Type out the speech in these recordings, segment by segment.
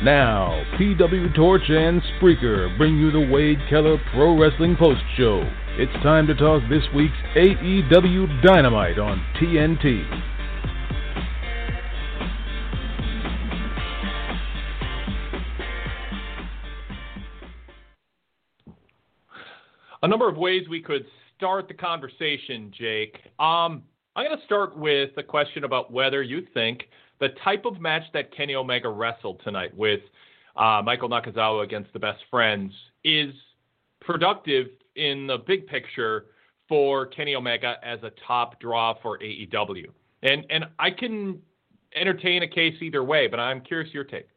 Now, PW Torch and Spreaker bring you the Wade Keller Pro Wrestling Post Show. It's time to talk this week's AEW Dynamite on TNT. A number of ways we could start the conversation, Jake. I'm going to start with a question about whether you think the type of match that Kenny Omega wrestled tonight with Michael Nakazawa against the Best Friends is productive in the big picture for Kenny Omega as a top draw for AEW. And I can entertain a case either way, but I'm curious your take.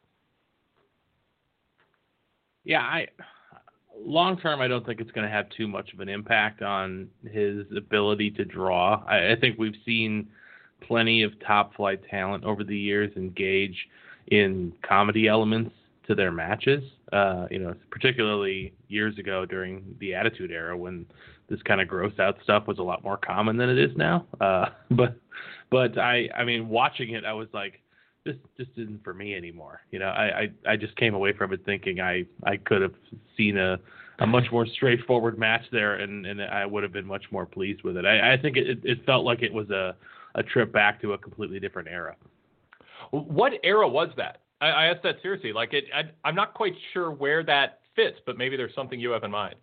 Yeah, long term, I don't think it's going to have too much of an impact on his ability to draw. I think we've seen plenty of top flight talent over the years engage in comedy elements to their matches. Particularly years ago during the Attitude Era when this kind of gross out stuff was a lot more common than it is now. But I mean, watching it, I was like, this just isn't for me anymore. I just came away from it thinking I could have seen a much more straightforward match there, and I would have been much more pleased with it. I think it felt like it was a trip back to a completely different era. What era was that? I asked that seriously. I'm not quite sure where that fits, but maybe there's something you have in mind.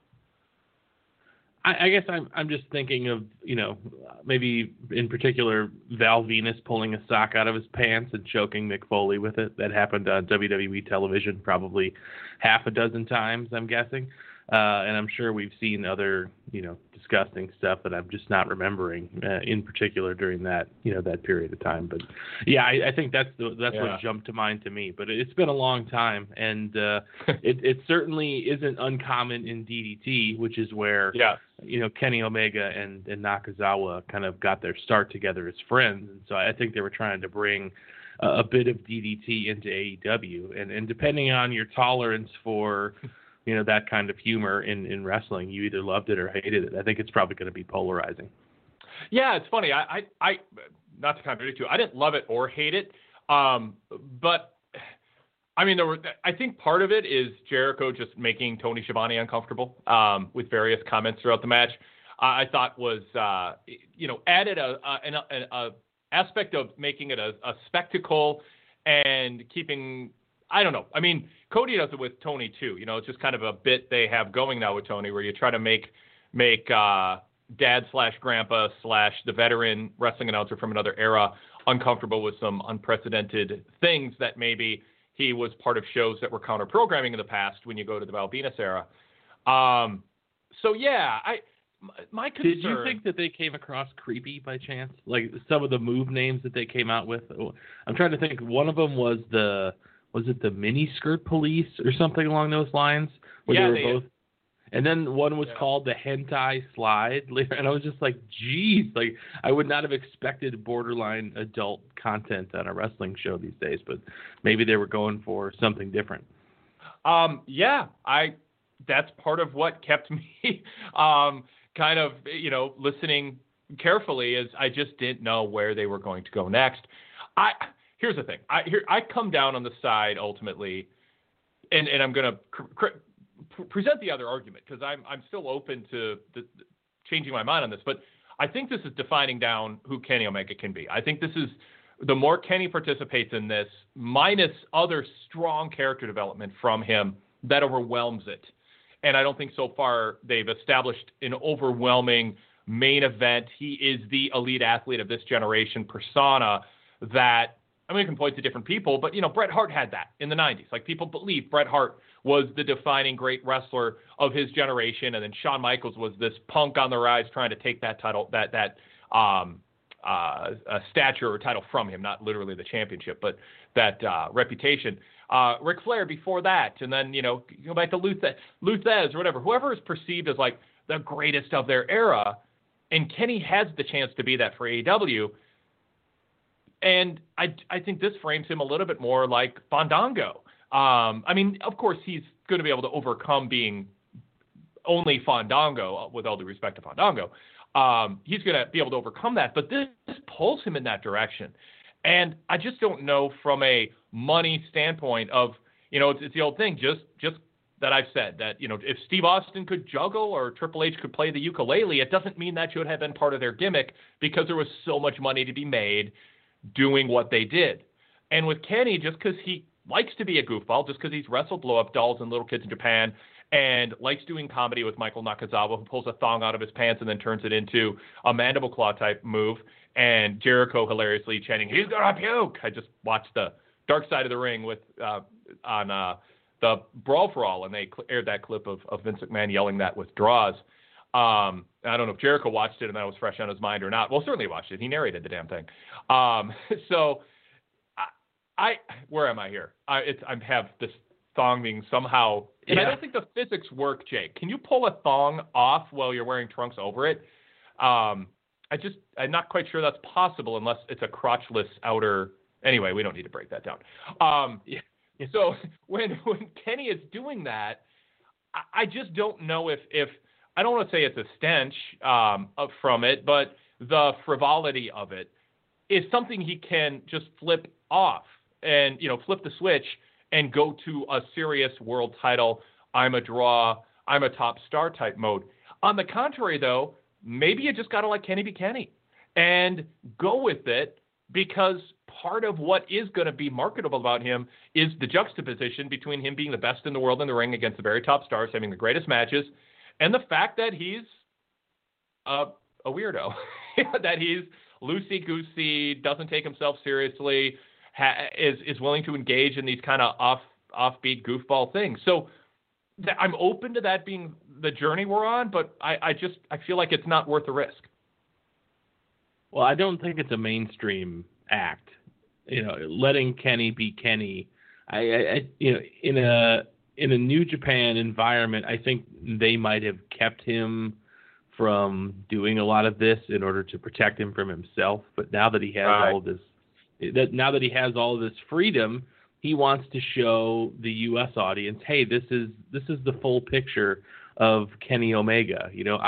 I guess I'm just thinking of, maybe in particular Val Venus pulling a sock out of his pants and choking Mick Foley with it. That happened on WWE television probably half a dozen times, I'm guessing. And I'm sure we've seen other, disgusting stuff that I'm just not remembering in particular during that, that period of time. But yeah, I think that's what jumped to mind to me. But it's been a long time, and it certainly isn't uncommon in DDT, which is where Kenny Omega and Nakazawa kind of got their start together as friends. And so I think they were trying to bring a bit of DDT into AEW, and depending on your tolerance for that kind of humor in wrestling, you either loved it or hated it. I think it's probably going to be polarizing. Yeah, it's funny. I not to contradict you, I didn't love it or hate it. But I mean, I think part of it is Jericho just making Tony Schiavone uncomfortable with various comments throughout the match. I thought was added an aspect of making it a spectacle and keeping. I don't know. I mean, Cody does it with Tony too. It's just kind of a bit they have going now with Tony, where you try to make dad / grandpa / the veteran wrestling announcer from another era uncomfortable with some unprecedented things that maybe he was part of shows that were counter programming in the past when you go to the Val Venus era. So yeah, my concern. Did you think that they came across creepy by chance? Like some of the move names that they came out with? I'm trying to think. One of them was it the mini skirt police or something along those lines? Where they were both. And then one was called the hentai slide, and I was just like, geez, like I would not have expected borderline adult content on a wrestling show these days, but maybe they were going for something different. That's part of what kept me kind of, listening carefully, is I just didn't know where they were going to go next. Here's the thing. I come down on the side ultimately, and I'm going to present the other argument because I'm still open to changing my mind on this. But I think this is defining down who Kenny Omega can be. I think this is the more Kenny participates in this, minus other strong character development from him, that overwhelms it. And I don't think so far they've established an overwhelming main event. He is the elite athlete of this generation persona that. I mean, we can point to different people, but, Bret Hart had that in the 90s. Like, people believe Bret Hart was the defining great wrestler of his generation, and then Shawn Michaels was this punk on the rise trying to take that title, that stature or title from him, not literally the championship, but that reputation. Ric Flair before that, and then, go back to Luthez or whatever. Whoever is perceived as, like, the greatest of their era, and Kenny has the chance to be that for AEW. And I think this frames him a little bit more like Fandango. I mean, of course, he's going to be able to overcome being only Fandango, with all due respect to Fandango. He's going to be able to overcome that, but this pulls him in that direction. And I just don't know from a money standpoint of, it's the old thing. Just that I've said that, if Steve Austin could juggle or Triple H could play the ukulele, it doesn't mean that should have been part of their gimmick, because there was so much money to be made doing what they did. And with Kenny, just because he likes to be a goofball, just because he's wrestled blow-up dolls and little kids in Japan and likes doing comedy with Michael Nakazawa, who pulls a thong out of his pants and then turns it into a mandible claw type move, and Jericho hilariously chanting, "He's gonna puke." I just watched the Dark Side of the Ring with on the Brawl for All, and they aired that clip of Vince McMahon yelling that with draws. I don't know if Jericho watched it and that was fresh on his mind or not. Well, certainly watched it. He narrated the damn thing. So where am I here? I have this thong being somehow, and I don't think the physics work, Jake. Can you pull a thong off while you're wearing trunks over it? I'm not quite sure that's possible unless it's a crotchless outer. Anyway, we don't need to break that down. So when Kenny is doing that, I just don't know if I don't want to say it's a stench from it, but the frivolity of it is something he can just flip off and, flip the switch and go to a serious world title, I'm a draw, I'm a top star type mode. On the contrary, though, maybe you just got to let Kenny be Kenny and go with it, because part of what is going to be marketable about him is the juxtaposition between him being the best in the world in the ring against the very top stars, having the greatest matches, and the fact that he's a weirdo, that he's loosey-goosey, doesn't take himself seriously, is willing to engage in these kind of offbeat goofball things. So I'm open to that being the journey we're on, but I feel like it's not worth the risk. Well, I don't think it's a mainstream act. Letting Kenny be Kenny. In a New Japan environment, I think they might have kept him from doing a lot of this in order to protect him from himself. But now that he has all of this freedom, he wants to show the U.S. audience, hey, this is the full picture of Kenny Omega.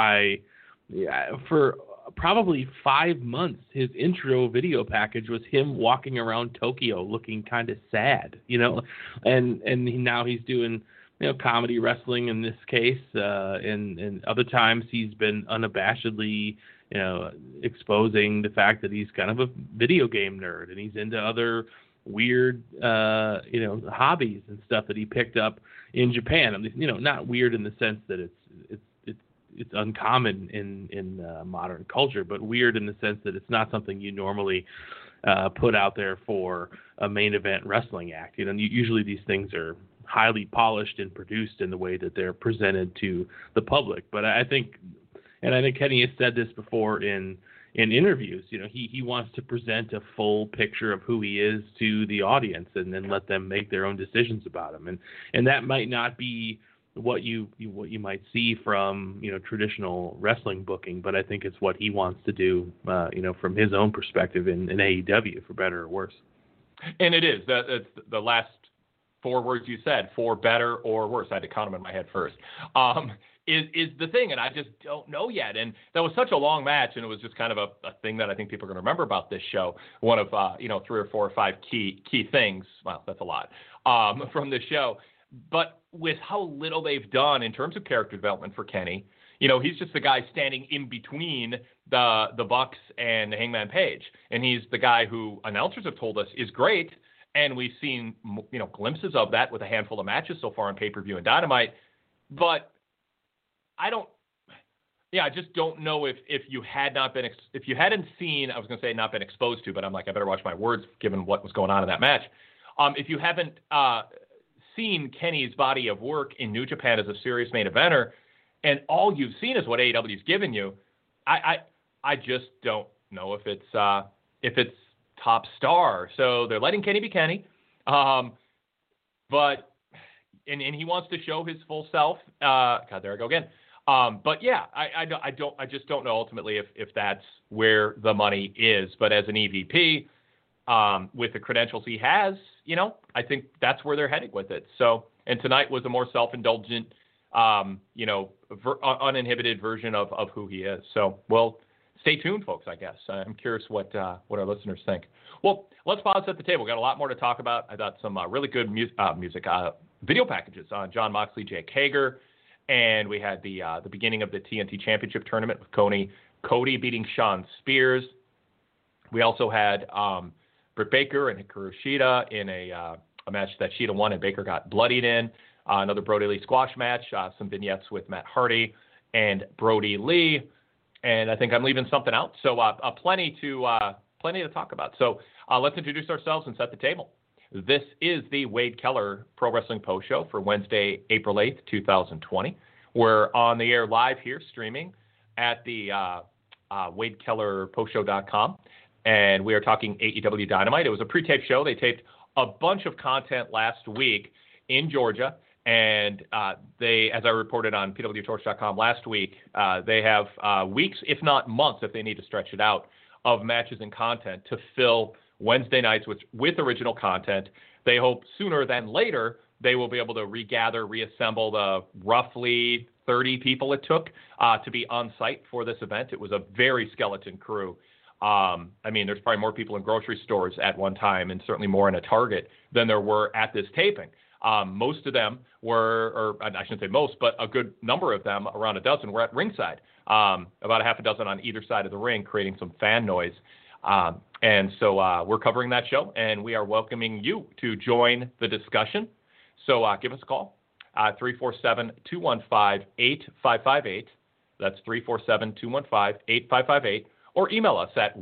For probably 5 months, his intro video package was him walking around Tokyo looking kind of sad, and now he's doing, comedy wrestling in this case, and other times he's been unabashedly, exposing the fact that he's kind of a video game nerd and he's into other weird, hobbies and stuff that he picked up in Japan. I mean, not weird in the sense that it's uncommon in modern culture, but weird in the sense that it's not something you normally put out there for a main event wrestling act. Usually these things are highly polished and produced in the way that they're presented to the public. But I think Kenny has said this before in interviews. He wants to present a full picture of who he is to the audience, and then let them make their own decisions about him. And that might not be what you might see from traditional wrestling booking, but I think it's what he wants to do from his own perspective in AEW, for better or worse. And it is it's the last 4 words you said, for better or worse. I had to count them in my head first. Is the thing, and I just don't know yet. And that was such a long match, and it was just kind of a thing that I think people are going to remember about this show. One of 3 or 4 or 5 key things. Well, that's a lot from this show. But with how little they've done in terms of character development for Kenny, he's just the guy standing in between the Bucks and Hangman Page. And he's the guy who announcers have told us is great. And we've seen, glimpses of that with a handful of matches so far on pay-per-view and Dynamite. But I just don't know if you had not been, if you hadn't seen, I was going to say not been exposed to, but I'm like, I better watch my words given what was going on in that match. If you haven't seen Kenny's body of work in New Japan as a serious main eventer, and all you've seen is what AEW's given you, I just don't know if it's top star. So they're letting Kenny be Kenny, but and he wants to show his full self. God, there I go again. But yeah, I just don't know ultimately if that's where the money is. But as an EVP, with the credentials he has, I think that's where they're heading with it. So, and tonight was a more self-indulgent, uninhibited version of who he is. So we'll stay tuned, folks, I guess. I'm curious what our listeners think. Well, let's pause at the table. We've got a lot more to talk about. I got some really good video packages on Jon Moxley, Jake Hager, and we had the beginning of the TNT Championship tournament with Cody beating Shawn Spears. We also had Britt Baker and Hikaru Shida in a match that Shida won and Baker got bloodied in. Another Brody Lee squash match. Some vignettes with Matt Hardy and Brody Lee. And I think I'm leaving something out. So plenty to talk about. So let's introduce ourselves and set the table. This is the Wade Keller Pro Wrestling Post Show for Wednesday, April 8th, 2020. We're on the air live here, streaming at the WadeKellerPostShow.com. And we are talking AEW Dynamite. It was a pre-taped show. They taped a bunch of content last week in Georgia. And they, as I reported on PWTorch.com last week, they have weeks, if not months, if they need to stretch it out, of matches and content to fill Wednesday nights with original content. They hope sooner than later they will be able to regather, reassemble the roughly 30 people it took to be on site for this event. It was a very skeleton crew. I mean, there's probably more people in grocery stores at one time and certainly more in a Target than there were at this taping. Most of them were, or I shouldn't say most, but a good number of them, around a dozen, were at ringside. About a half a dozen on either side of the ring, creating some fan noise. And so we're covering that show, and we are welcoming you to join the discussion. So give us a call, 347-215-8558. That's 347-215-8558. Or email us at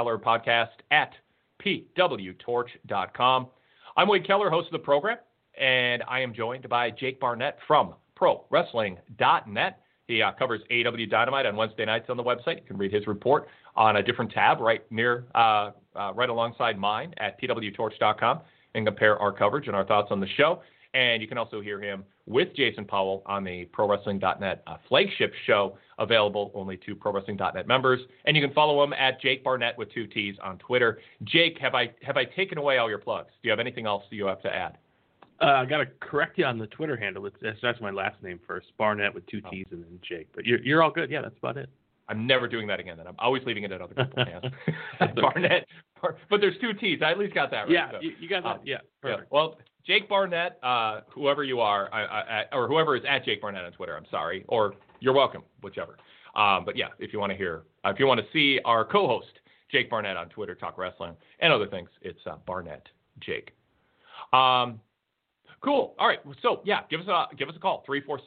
wadekellerpodcast@pwtorch.com. I'm Wade Keller, host of the program. And I am joined by Jake Barnett from ProWrestling.net. He covers AEW Dynamite on Wednesday nights on the website. You can read his report on a different tab right alongside mine at pwtorch.com and compare our coverage and our thoughts on the show. And you can also hear him with Jason Powell on the ProWrestling.net flagship show, available only to ProWrestling.net members. And you can follow him at Jake Barnett with 2 T's on Twitter. Jake, have I taken away all your plugs? Do you have anything else that you have to add? I got to correct you on the Twitter handle. That's my last name first, Barnett with 2 T's and then Jake. But you're all good. Yeah, that's about it. I'm never doing that again. Then I'm always leaving it at other people's hands. Barnett, but there's 2 T's. I at least got that right. Yeah, so. you got that. Yeah, perfect. Yeah. Well, Jake Barnett, whoever you are, or whoever is at Jake Barnett on Twitter, I'm sorry, or you're welcome, whichever. But yeah, if you want to see our co-host Jake Barnett on Twitter, talk wrestling and other things, it's Barnett Jake. Cool. All right. So yeah, give us a call,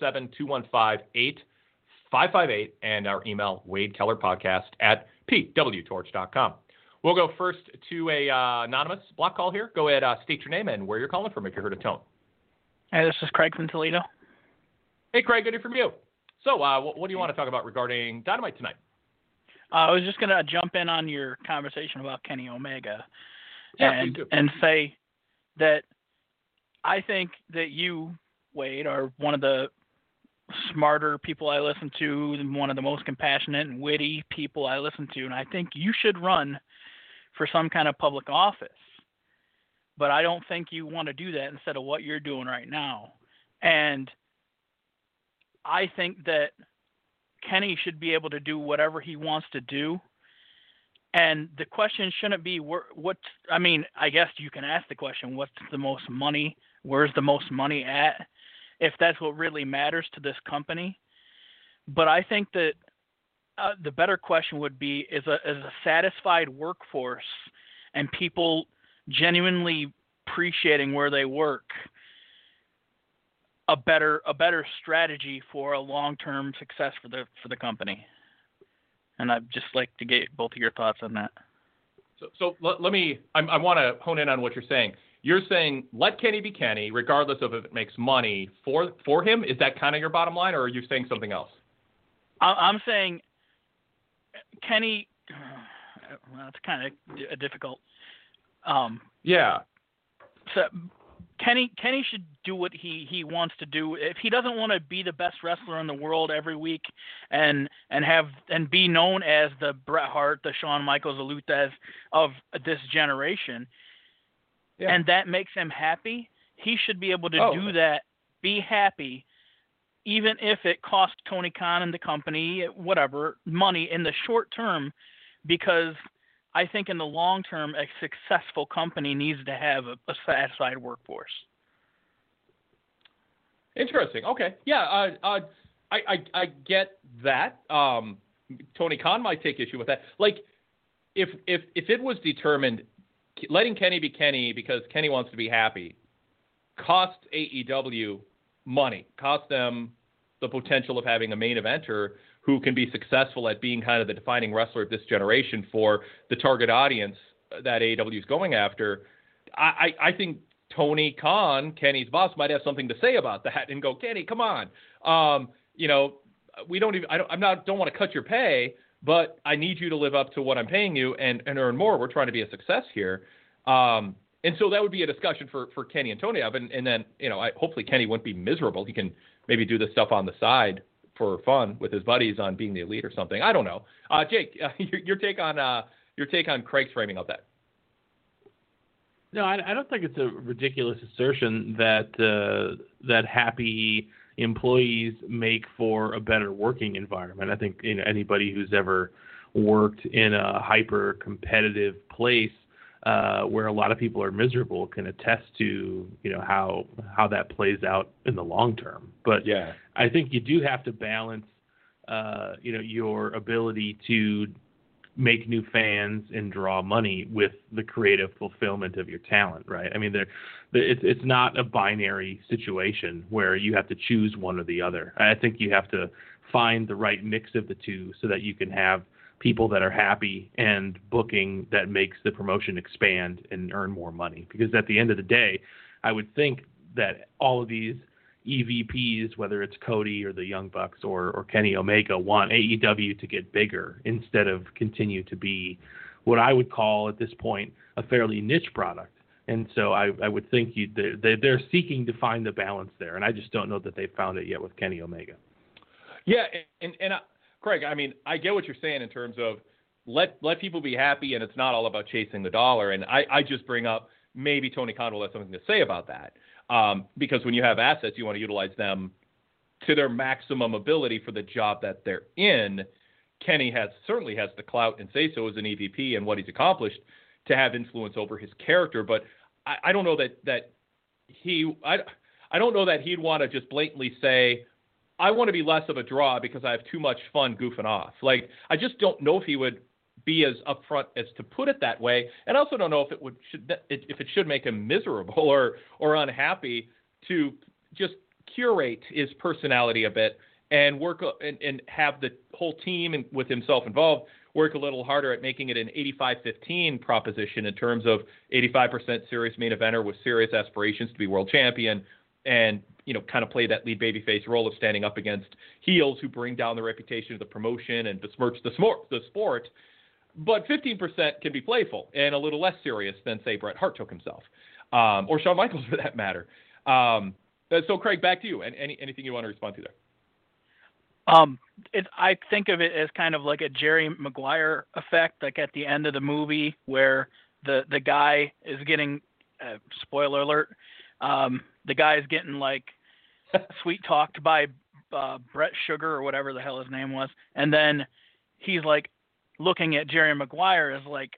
347-215-8558, and our email, wadekellerpodcast@pwtorch.com. We'll go first to a anonymous block call here. Go ahead, state your name and where you're calling from if you heard a tone. Hey, this is Craig from Toledo. Hey, Craig, good to hear from you. So what do you want to talk about regarding Dynamite tonight? I was just going to jump in on your conversation about Kenny Omega and say that I think that you, Wade, are one of the smarter people I listen to, and one of the most compassionate and witty people I listen to, and I think you should run for some kind of public office. But I don't think you want to do that instead of what you're doing right now. And I think that Kenny should be able to do whatever he wants to do. And the question shouldn't be I guess you can ask the question, what's the most money? Where's the most money at? If that's what really matters to this company. But I think that the better question would be, is a satisfied workforce and people genuinely appreciating where they work a better strategy for a long-term success for the company? And I'd just like to get both of your thoughts on that. So let me, I want to hone in on what you're saying. You're saying let Kenny be Kenny, regardless of if it makes money for him. Is that kind of your bottom line, or are you saying something else? I'm saying Kenny. Well, it's kind of difficult. Yeah. So Kenny should do what he wants to do. If he doesn't want to be the best wrestler in the world every week and be known as the Bret Hart, the Shawn Michaels, the Luthez of this generation, and that makes him happy, he should be able to do that, be happy, even if it cost Tony Khan and the company, whatever, money in the short term, because I think in the long term, a successful company needs to have a satisfied workforce. Interesting. Okay. Yeah. I get that. Tony Khan might take issue with that. Like, if it was determined letting Kenny be Kenny because Kenny wants to be happy cost AEW money, cost them the potential of having a main eventer who can be successful at being kind of the defining wrestler of this generation for the target audience that AEW is going after, I think Tony Khan, Kenny's boss, might have something to say about that and go, Kenny, come on. We don't even, don't want to cut your pay, but I need you to live up to what I'm paying you and earn more. We're trying to be a success here. And so that would be a discussion for Kenny and Tony. And then, hopefully Kenny wouldn't be miserable. He can maybe do this stuff on the side for fun with his buddies on being the elite or something. I don't know. Jake, your take on Craig's framing of that. No, I don't think it's a ridiculous assertion that happy employees make for a better working environment. I think anybody who's ever worked in a hyper competitive place where a lot of people are miserable can attest to how that plays out in the long term. But yeah, I think you do have to balance your ability to make new fans and draw money with the creative fulfillment of your talent, right? I mean, it's not a binary situation where you have to choose one or the other. I think you have to find the right mix of the two so that you can have people that are happy and booking that makes the promotion expand and earn more money. Because at the end of the day, I would think that all of these EVPs, whether it's Cody or the Young Bucks or Kenny Omega, want AEW to get bigger instead of continue to be what I would call at this point a fairly niche product. And so I would think they're seeking to find the balance there, and I just don't know that they've found it yet with Kenny Omega. Yeah, and Craig, I mean, I get what you're saying in terms of let people be happy, and it's not all about chasing the dollar. And I just bring up maybe Tony Khan will have something to say about that. Because when you have assets, you want to utilize them to their maximum ability for the job that they're in. Kenny certainly has the clout and say so as an EVP and what he's accomplished to have influence over his character. But I don't know that I don't know that he'd want to just blatantly say, I want to be less of a draw because I have too much fun goofing off. Like, I just don't know if he would be as upfront as to put it that way, and I also don't know if it should make him miserable or unhappy to just curate his personality a bit and work and have the whole team and with himself involved work a little harder at making it an 85-15 proposition in terms of 85% serious main eventer with serious aspirations to be world champion, and kind of play that lead babyface role of standing up against heels who bring down the reputation of the promotion and besmirch the sport. But 15% can be playful and a little less serious than, say, Bret Hart took himself, or Shawn Michaels for that matter. So, Craig, back to you. Anything you want to respond to there? I think of it as kind of like a Jerry Maguire effect, like at the end of the movie where the guy is getting, spoiler alert, the guy is getting like sweet talked by Brett Sugar or whatever the hell his name was, and then he's like looking at Jerry Maguire as like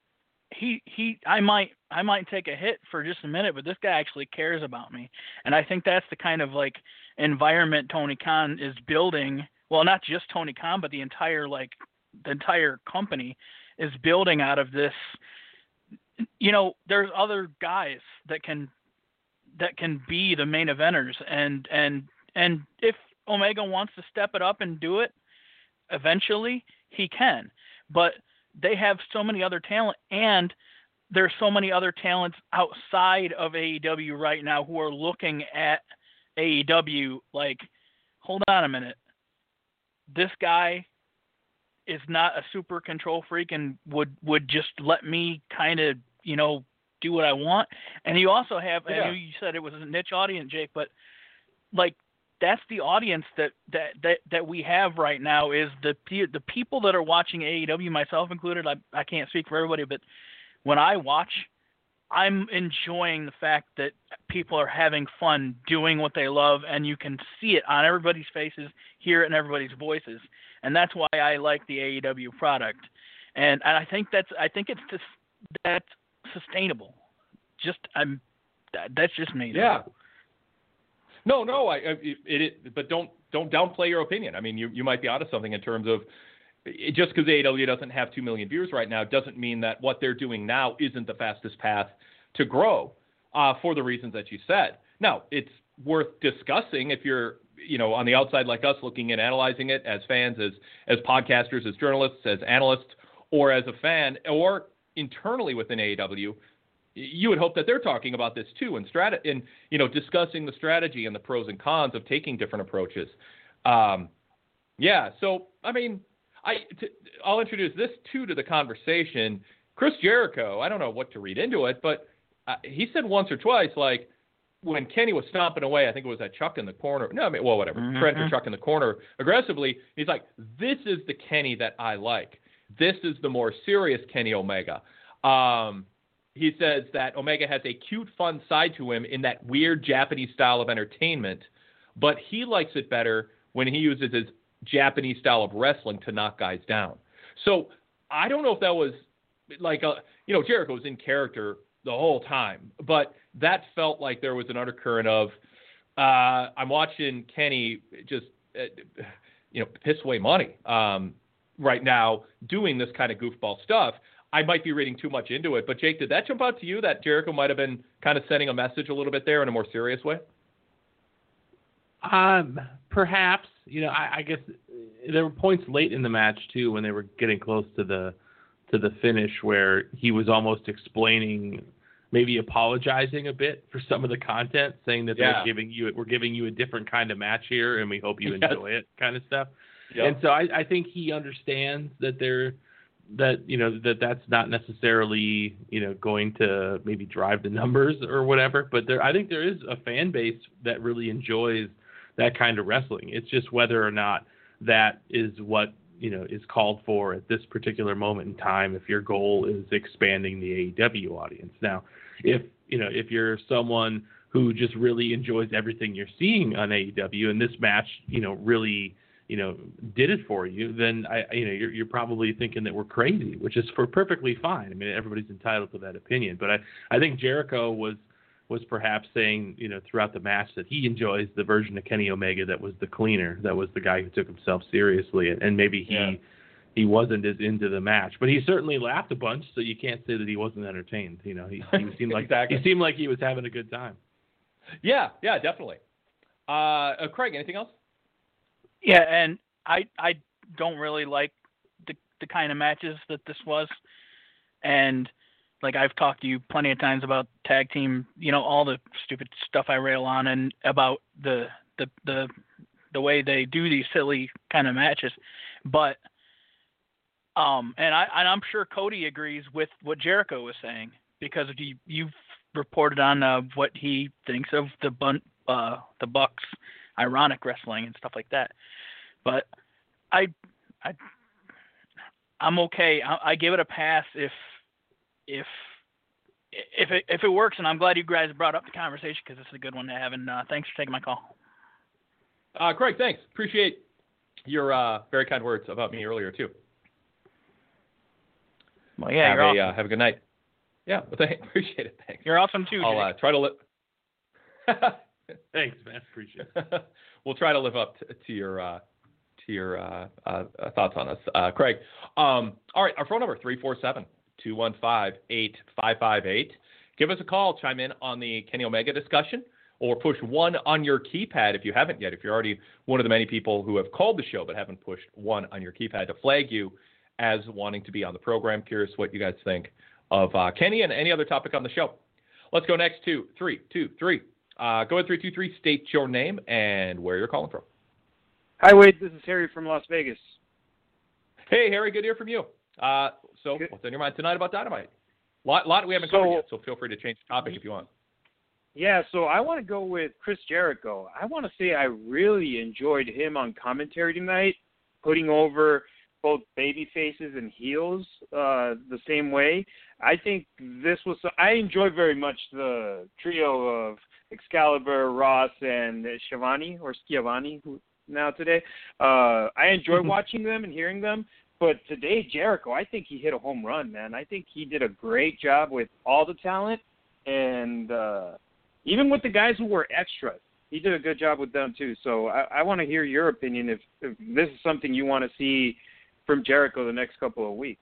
I might take a hit for just a minute, but this guy actually cares about me. And I think that's the kind of like environment Tony Khan is building. Well, not just Tony Khan, but the entire company is building out of this. There's other guys that can be the main eventers, and if Omega wants to step it up and do it eventually, he can. But they have so many other talent, and there's so many other talents outside of AEW right now who are looking at AEW like, hold on a minute, this guy is not a super control freak and would just let me kind of do what I want. And you also have, I know you said it was a niche audience, Jake, but like that's the audience that we have right now is the people that are watching AEW, myself included. I can't speak for everybody, but when I watch I'm enjoying the fact that people are having fun doing what they love, and you can see it on everybody's faces, hear it in everybody's voices, and that's why I like the AEW product. And I think that's sustainable. That's just me. Yeah. No, but don't downplay your opinion. I mean, you might be onto something in terms of just because AEW doesn't have 2 million viewers right now doesn't mean that what they're doing now isn't the fastest path to grow for the reasons that you said. Now, it's worth discussing if you're, on the outside like us looking and analyzing it as fans, as podcasters, as journalists, as analysts, or as a fan, or internally within AEW. You would hope that they're talking about this too and discussing the strategy and the pros and cons of taking different approaches. So, I mean, I'll introduce this too to the conversation. Chris Jericho, I don't know what to read into it, but he said once or twice, like when Kenny was stomping away, I think it was that Chuck in the corner. No, I mean, well, whatever. Trent or Chuck in the corner aggressively. He's like, this is the Kenny that I like. This is the more serious Kenny Omega. He says that Omega has a cute, fun side to him in that weird Japanese style of entertainment, but he likes it better when he uses his Japanese style of wrestling to knock guys down. So I don't know if that was like, Jericho was in character the whole time, but that felt like there was an undercurrent of, I'm watching Kenny just, piss away money right now doing this kind of goofball stuff. I might be reading too much into it, but Jake, did that jump out to you that Jericho might have been kind of sending a message a little bit there in a more serious way? Perhaps. I guess there were points late in the match too when they were getting close to the finish where he was almost explaining, maybe apologizing a bit for some of the content, saying that we're giving you a different kind of match here, and we hope you enjoy it, kind of stuff. Yep. And so I think he understands that that's not necessarily going to maybe drive the numbers or whatever, but I think there is a fan base that really enjoys that kind of wrestling. It's just whether or not that is what is called for at this particular moment in time if your goal is expanding the AEW audience. Now, if you're someone who just really enjoys everything you're seeing on AEW and this match really did it for you, then you're probably thinking that we're crazy, which is perfectly fine. I mean, everybody's entitled to that opinion, but I think Jericho was perhaps saying, throughout the match that he enjoys the version of Kenny Omega that was the cleaner, that was the guy who took himself seriously, and maybe he wasn't as into the match, but he certainly laughed a bunch, so you can't say that he wasn't entertained. He seemed like exactly. He seemed like he was having a good time. Yeah, definitely. Craig, anything else? Yeah, and I don't really like the kind of matches that this was, and like I've talked to you plenty of times about tag team, all the stupid stuff I rail on, and about the way they do these silly kind of matches, but and I'm sure Cody agrees with what Jericho was saying, because you've reported on what he thinks of the Bucks ironic wrestling and stuff like that. But I'm okay. I give it a pass if it works, and I'm glad you guys brought up the conversation because it's a good one to have. And thanks for taking my call. Craig, thanks. Appreciate your very kind words about me earlier too. Well, yeah, you're awesome. Have a good night. Yeah, well, appreciate it. Thanks. You're awesome too, Jake. I'll try to live. Thanks, man. Appreciate it. We'll try to live up to your thoughts on us, Craig. All right, our phone number 347-215-8558. Give us a call. Chime in on the Kenny Omega discussion, or push 1 on your keypad if you haven't yet. If you're already one of the many people who have called the show but haven't pushed 1 on your keypad to flag you as wanting to be on the program. Curious what you guys think of Kenny and any other topic on the show. Let's go next to 323. Go ahead, 323. State your name and where you're calling from. Hi, Wade. This is Harry from Las Vegas. Hey, Harry. Good to hear from you. So what's on your mind tonight about Dynamite? Lot we haven't covered yet, so feel free to change the topic if you want. Yeah, so I want to go with Chris Jericho. I want to say I really enjoyed him on commentary tonight, putting over both baby faces and heels the same way. I think this was. I enjoyed very much the trio of Excalibur, Ross, and Schiavone or Schiavone now today. I enjoy watching them and hearing them. But today, Jericho, I think he hit a home run, man. I think he did a great job with all the talent, and even with the guys who were extras, he did a good job with them too. So I want to hear your opinion if this is something you want to see from Jericho the next couple of weeks.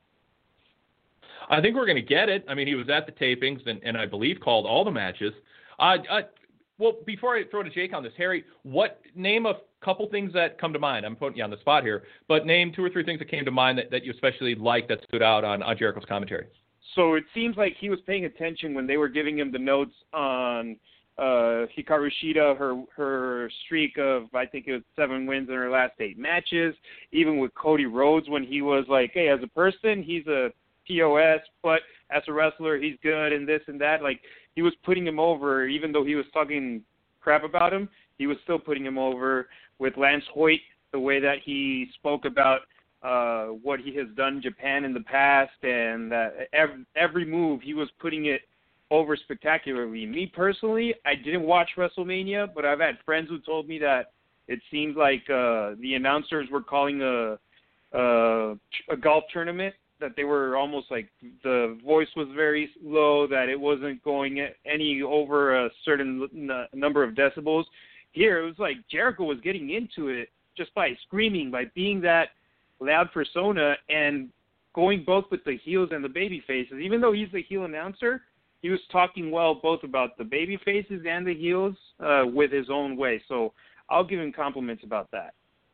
I think we're going to get it. I mean, he was at the tapings and I believe called all the matches. Well, before I throw to Jake on this, Harry, name a couple things that come to mind. I'm putting you on the spot here, but name 2 or 3 things that came to mind that you especially liked that stood out on Jericho's commentary. So it seems like he was paying attention when they were giving him the notes on Hikaru Shida, her streak of, I think it was 7 wins in her last 8 matches. Even with Cody Rhodes when he was like, hey, as a person, he's a POS, but as a wrestler, he's good and this and that. Like, he was putting him over, even though he was talking crap about him, he was still putting him over. With Lance Hoyt, the way that he spoke about what he has done in Japan in the past, and every move, he was putting it over spectacularly. Me personally, I didn't watch WrestleMania, but I've had friends who told me that it seemed like the announcers were calling a golf tournament, that they were almost like the voice was very low, that it wasn't going any over a certain number of decibels. Here, it was like Jericho was getting into it just by screaming, by being that loud persona and going both with the heels and the baby faces. Even though he's the heel announcer, he was talking well both about the baby faces and the heels with his own way. So I'll give him compliments about that.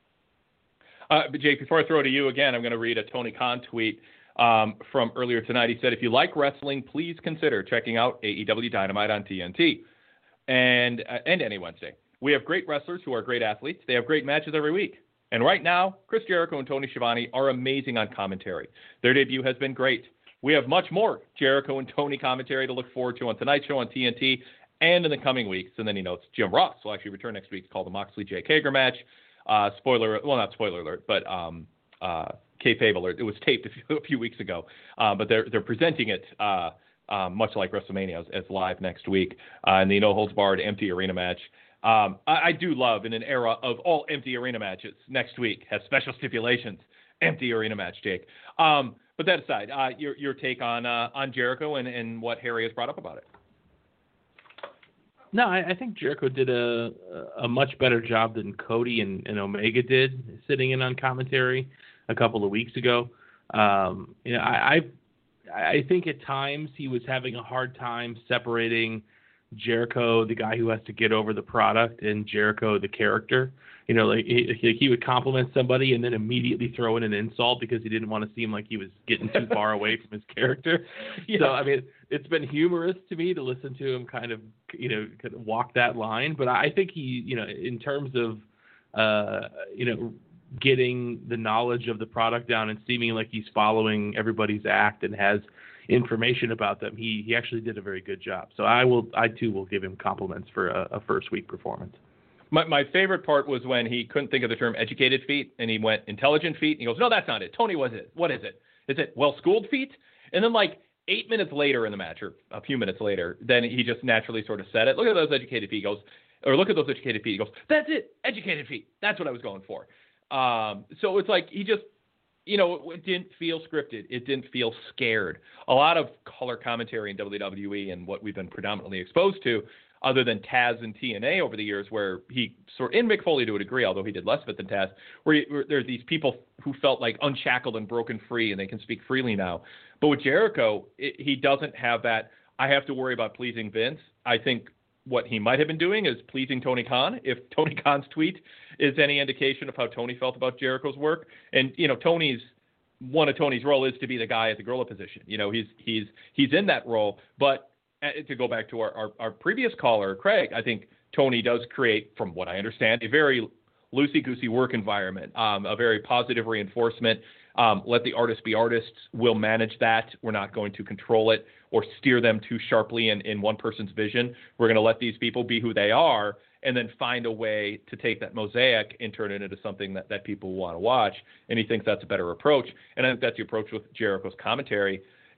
But Jake, before I throw it to you again, I'm going to read a Tony Khan tweet from earlier tonight. He said, if you like wrestling, please consider checking out AEW Dynamite on TNT and any Wednesday. We have great wrestlers who are great athletes. They have great matches every week. And right now, Chris Jericho and Tony Schiavone are amazing on commentary. Their debut has been great. We have much more Jericho and Tony commentary to look forward to on tonight's show on TNT and in the coming weeks. And then he notes Jim Ross will actually return next week to call the Moxley-Jake Hager match. Not spoiler alert, but kayfabe alert. It was taped a few weeks ago, but they're presenting it much like WrestleMania as live next week in the no holds barred empty arena match. I do love in an era of all empty arena matches next week has special stipulations, empty arena match, Jake. But that aside, your take on Jericho and what Harry has brought up about it. No, I think Jericho did a much better job than Cody and Omega did sitting in on commentary a couple of weeks ago. I think at times he was having a hard time separating Jericho, the guy who has to get over the product, and Jericho, the character. Like he would compliment somebody and then immediately throw in an insult because he didn't want to seem like he was getting too far away from his character. Yeah. So, I mean, it's been humorous to me to listen to him kind of walk that line. But I think he, in terms of, getting the knowledge of the product down and seeming like he's following everybody's act and has information about them, he actually did a very good job. So I too will give him compliments for a first week performance. My favorite part was when he couldn't think of the term educated feet, and he went intelligent feet, and he goes, no, that's not it. Tony, what is it? Is it well-schooled feet? And then 8 minutes later in the match, or a few minutes later, then he just naturally sort of said it. Look at those educated feet. He goes, that's it, educated feet. That's what I was going for. So it's like he just, it didn't feel scripted. It didn't feel scared. A lot of color commentary in WWE and what we've been predominantly exposed to, other than Taz and TNA over the years, where he in Mick Foley to a degree, although he did less of it than Taz, where there's these people who felt like unshackled and broken free and they can speak freely now. But with Jericho, he doesn't have that, I have to worry about pleasing Vince. I think what he might have been doing is pleasing Tony Khan, if Tony Khan's tweet is any indication of how Tony felt about Jericho's work. And, one of Tony's role is to be the guy at the gorilla position. He's in that role, but to go back to our previous caller, Craig, I think Tony does create, from what I understand, a very loosey-goosey work environment, a very positive reinforcement. Let the artists be artists. We'll manage that. We're not going to control it or steer them too sharply in one person's vision. We're going to let these people be who they are and then find a way to take that mosaic and turn it into something that people want to watch. And he thinks that's a better approach. And I think that's the approach with Jericho's commentary.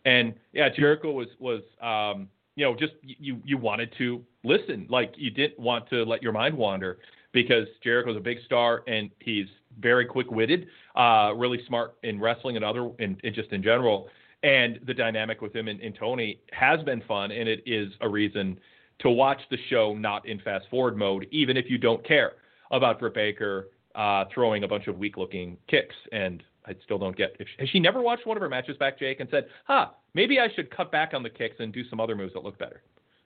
And yeah, Jericho was just you wanted to listen, like you didn't want to let your mind wander, because Jericho's a big star and he's very quick-witted, really smart in wrestling and just in general. And the dynamic with him and Tony has been fun, and it is a reason to watch the show not in fast-forward mode, even if you don't care about Britt Baker throwing a bunch of weak-looking kicks. And I still don't get – has she never watched one of her matches back, Jake, and said, maybe I should cut back on the kicks and do some other moves that look better?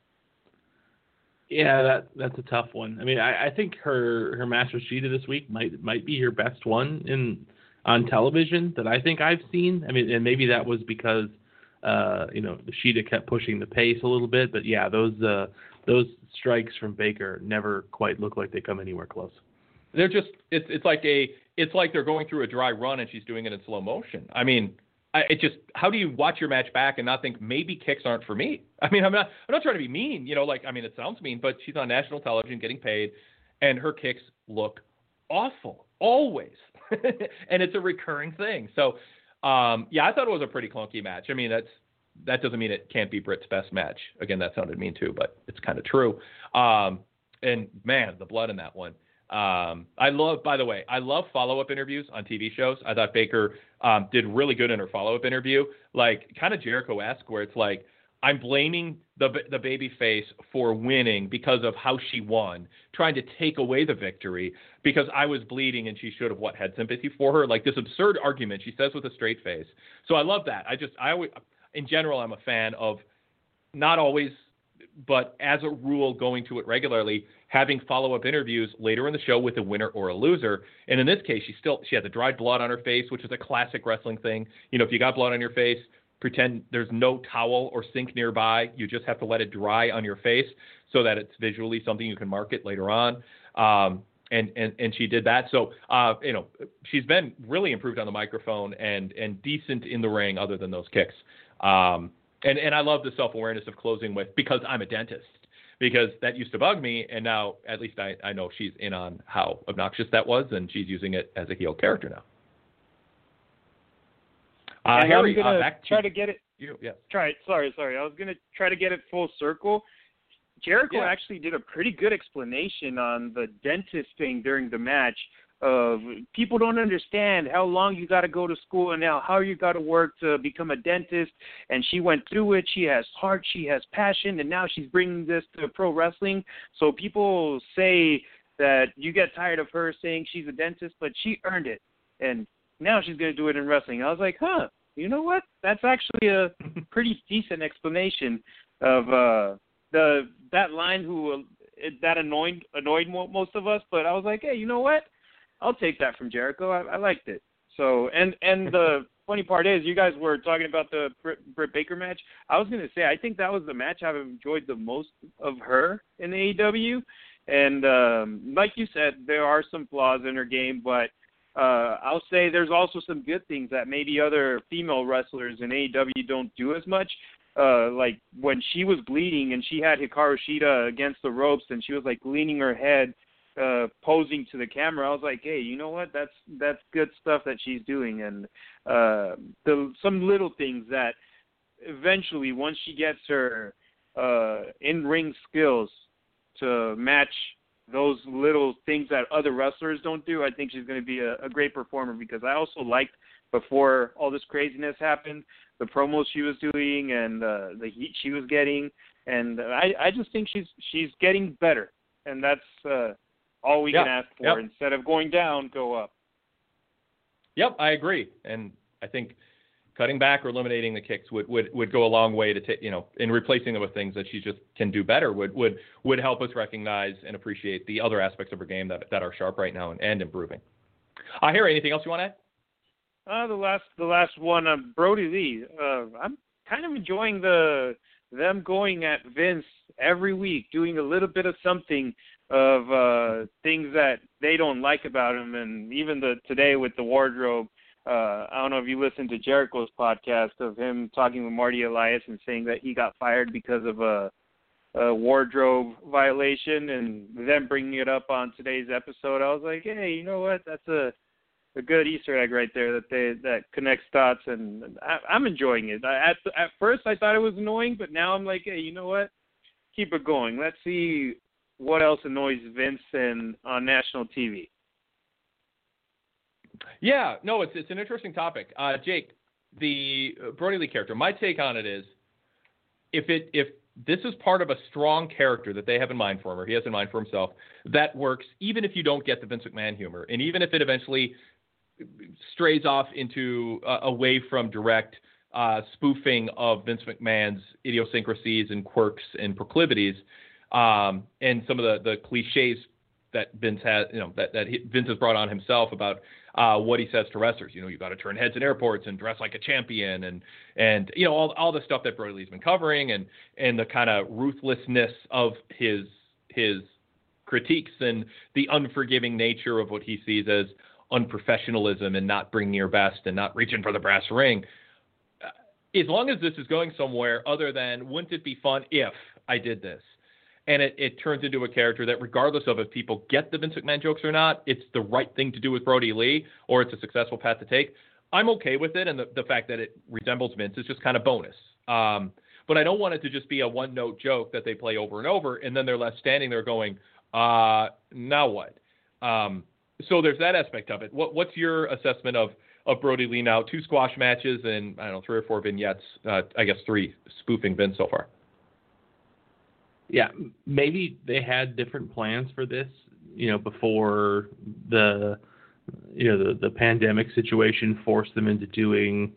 Yeah, that's a tough one. I mean, I think her match with Shida this week might be her best one on television that I think I've seen. I mean, and maybe that was because Shida kept pushing the pace a little bit. But yeah, those strikes from Baker never quite look like they come anywhere close. They're just it's like they're going through a dry run and she's doing it in slow motion. I mean, how do you watch your match back and not think maybe kicks aren't for me? I mean, I'm not trying to be mean, it sounds mean, but she's on national television getting paid, and her kicks look awful always, and it's a recurring thing. So, I thought it was a pretty clunky match. I mean, that doesn't mean it can't be Britt's best match. Again, that sounded mean too, but it's kind of true. And man, the blood in that one. I love follow-up interviews on TV shows. I thought Baker did really good in her follow-up interview, like kind of Jericho-esque, where it's like, I'm blaming the baby face for winning because of how she won, trying to take away the victory because I was bleeding and she should have had sympathy for her. Like this absurd argument she says with a straight face. So I love that. I always, in general, I'm a fan of, not always, but as a rule, going to it regularly, having follow-up interviews later in the show with a winner or a loser. And in this case, she had the dried blood on her face, which is a classic wrestling thing. If you got blood on your face, pretend there's no towel or sink nearby. You just have to let it dry on your face so that it's visually something you can market later on. And she did that. So, she's been really improved on the microphone and decent in the ring other than those kicks. And I love the self-awareness of closing with, because I'm a dentist, because that used to bug me. And now at least I know she's in on how obnoxious that was, and she's using it as a heel character now. Harry, back to try to get it. Yes. Sorry. I was going to try to get it full circle. Jericho actually did a pretty good explanation on the dentist thing during the match. Of people don't understand how long you got to go to school and now how you got to work to become a dentist. And she went through it. She has heart. She has passion. And now she's bringing this to pro wrestling. So people say that you get tired of her saying she's a dentist, but she earned it. And now she's going to do it in wrestling. I was like, you know what? That's actually a pretty decent explanation of that line that annoyed most of us. But I was like, hey, you know what? I'll take that from Jericho. I liked it. So, and the funny part is, you guys were talking about the Britt Baker match. I was going to say, I think that was the match I've enjoyed the most of her in AEW. And like you said, there are some flaws in her game, but I'll say there's also some good things that maybe other female wrestlers in AEW don't do as much. Like when she was bleeding and she had Hikaru Shida against the ropes and she was like leaning her head, posing to the camera, I was like, hey, you know what? That's good stuff that she's doing. And some little things that eventually, once she gets her in-ring skills to match those little things that other wrestlers don't do, I think she's going to be a great performer, because I also liked, before all this craziness happened, the promos she was doing and the heat she was getting. And I just think she's getting better. And that's all we can ask for. Yep. Instead of going down, go up. Yep, I agree. And I think cutting back or eliminating the kicks would go a long way to in replacing them with things that she just can do better would help us recognize and appreciate the other aspects of her game that are sharp right now and improving. Harry, anything else you want to add? The last one, Brody Lee. I'm kind of enjoying them going at Vince every week, doing a little bit of something of things that they don't like about him. And even today with the wardrobe, I don't know if you listened to Jericho's podcast of him talking with Marty Elias and saying that he got fired because of a wardrobe violation, and them bringing it up on today's episode. I was like, hey, you know what? That's a good Easter egg right there that connects dots, and I'm enjoying it. At first I thought it was annoying, but now I'm like, hey, you know what? Keep it going. Let's see what else annoys Vince on national TV. Yeah, no, it's an interesting topic. Jake, the Brody Lee character, my take on it is, if this is part of a strong character that they have in mind for him, or he has in mind for himself, that works even if you don't get the Vince McMahon humor, and even if it eventually strays off into away from direct spoofing of Vince McMahon's idiosyncrasies and quirks and proclivities, and some of the cliches that Vince has, Vince has brought on himself about what he says to wrestlers. You got to turn heads in airports and dress like a champion, and all the stuff that Brody Lee's been covering, and the kind of ruthlessness of his critiques and the unforgiving nature of what he sees as unprofessionalism and not bringing your best and not reaching for the brass ring. As long as this is going somewhere other than, wouldn't it be fun if I did this? And it turns into a character that, regardless of if people get the Vince McMahon jokes or not, it's the right thing to do with Brody Lee, or it's a successful path to take. I'm okay with it, and the fact that it resembles Vince is just kind of bonus. But I don't want it to just be a one-note joke that they play over and over, and then they're left standing there going, now what? So there's that aspect of it. What's your assessment of Brody Lee now? 2 squash matches and, 3 or 4 vignettes, 3 spoofing Vince so far. Yeah, maybe they had different plans for this, before the pandemic situation forced them into doing,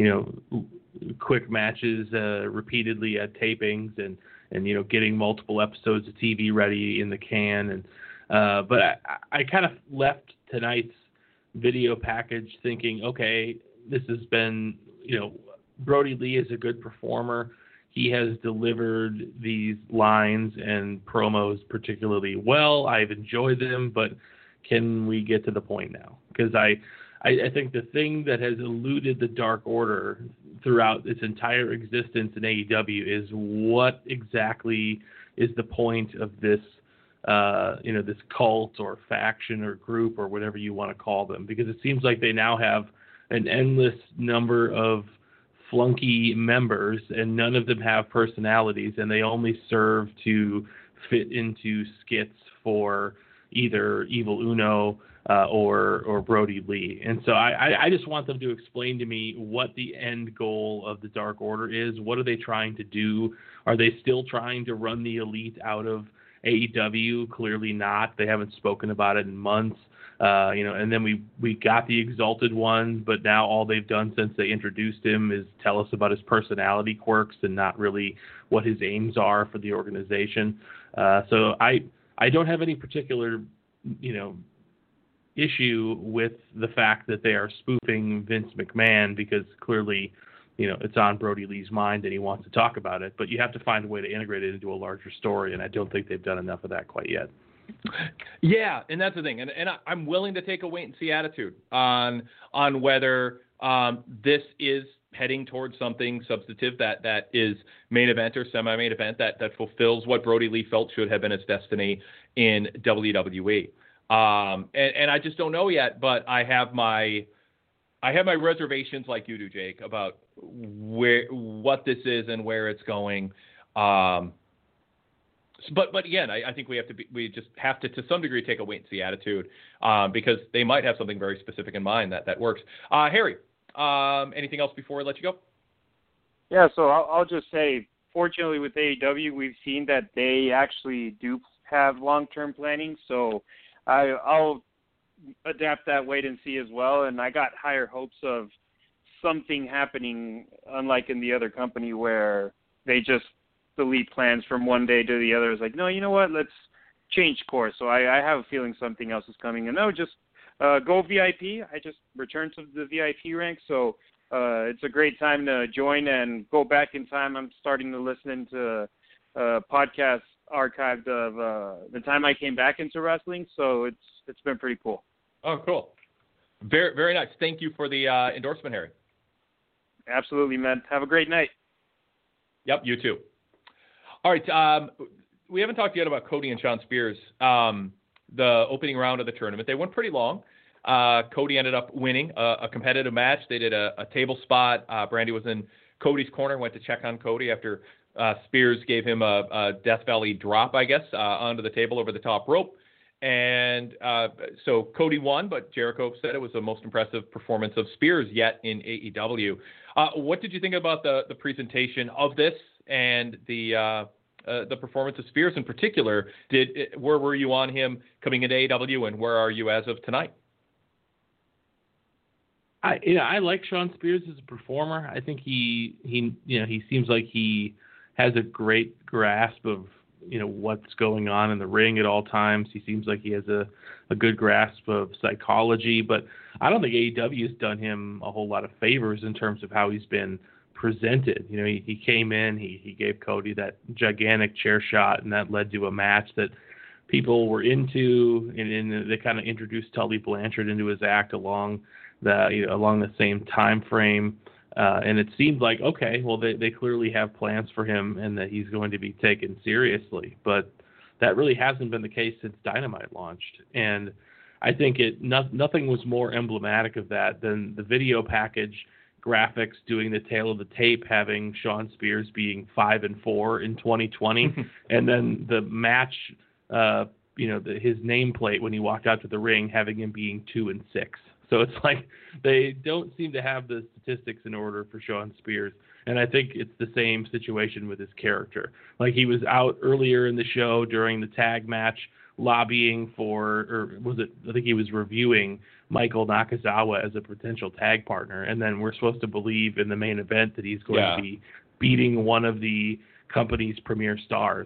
quick matches repeatedly at tapings and getting multiple episodes of TV ready in the can. And but I kind of left tonight's video package thinking, okay, this has been, Brody Lee is a good performer. He has delivered these lines and promos particularly well. I've enjoyed them, but can we get to the point now? Because I think the thing that has eluded the Dark Order throughout its entire existence in AEW is what exactly is the point of this, this cult or faction or group or whatever you want to call them? Because it seems like they now have an endless number of flunky members, and none of them have personalities, and they only serve to fit into skits for either Evil Uno or Brody Lee. And so I just want them to explain to me what the end goal of the Dark Order is. What are they trying to do? Are they still trying to run the Elite out of AEW? Clearly not. They haven't spoken about it in months. And then we got the Exalted One, but now all they've done since they introduced him is tell us about his personality quirks and not really what his aims are for the organization. So I don't have any particular, issue with the fact that they are spoofing Vince McMahon, because clearly, it's on Brody Lee's mind and he wants to talk about it, but you have to find a way to integrate it into a larger story, and I don't think they've done enough of that quite yet. Yeah, and that's the thing, and I'm willing to take a wait-and-see attitude on whether this is heading towards something substantive that is main event or semi-main event that fulfills what Brody Lee felt should have been its destiny in WWE. And I just don't know yet, but I have my reservations, like you do, Jake, about what this is and where it's going. But again, I think we just have to some degree take a wait and see attitude, because they might have something very specific in mind that works. Harry, anything else before I let you go? Yeah, so I'll just say, fortunately with AEW, we've seen that they actually do have long-term planning, so I'll adapt that wait and see as well, and I got higher hopes of something happening, unlike in the other company where they just delete plans from one day to the other. It's like, no, you know what, let's change course. So I have a feeling something else is coming. And no, just go VIP. I just returned to the VIP rank, so it's a great time to join and go back in time. I'm starting to listen to podcasts archived of the time I came back into wrestling, so it's been pretty cool. Oh, cool. Very, very nice. Thank you for the endorsement, Harry. Absolutely, man. Have a great night. Yep, you too. All right, we haven't talked yet about Cody and Shawn Spears, the opening round of the tournament. They went pretty long. Cody ended up winning a competitive match. They did a table spot. Brandy was in Cody's corner, went to check on Cody after Spears gave him a Death Valley drop, I guess, onto the table over the top rope. And so Cody won, but Jericho said it was the most impressive performance of Spears yet in AEW. What did you think about the presentation of this and the performance of Spears in particular? Where were you on him coming into AEW, and where are you as of tonight? I like Shawn Spears as a performer. I think he seems like he has a great grasp of what's going on in the ring at all times. He seems like he has a good grasp of psychology, but I don't think AEW has done him a whole lot of favors in terms of how he's been presented. He came in, he gave Cody that gigantic chair shot, and that led to a match that people were into, and they kind of introduced Tully Blanchard into his act along the same time frame. And it seemed like, okay, well, they clearly have plans for him and that he's going to be taken seriously. But that really hasn't been the case since Dynamite launched. And I think nothing was more emblematic of that than the video package graphics doing the tail of the tape, having Shawn Spears being 5-4 in 2020. And then the match, his nameplate when he walked out to the ring, having him being 2-6. So it's like they don't seem to have the statistics in order for Shawn Spears. And I think it's the same situation with his character. Like, he was out earlier in the show during the tag match lobbying I think he was reviewing Michael Nakazawa as a potential tag partner. And then we're supposed to believe in the main event that he's going to be beating one of the company's premier stars.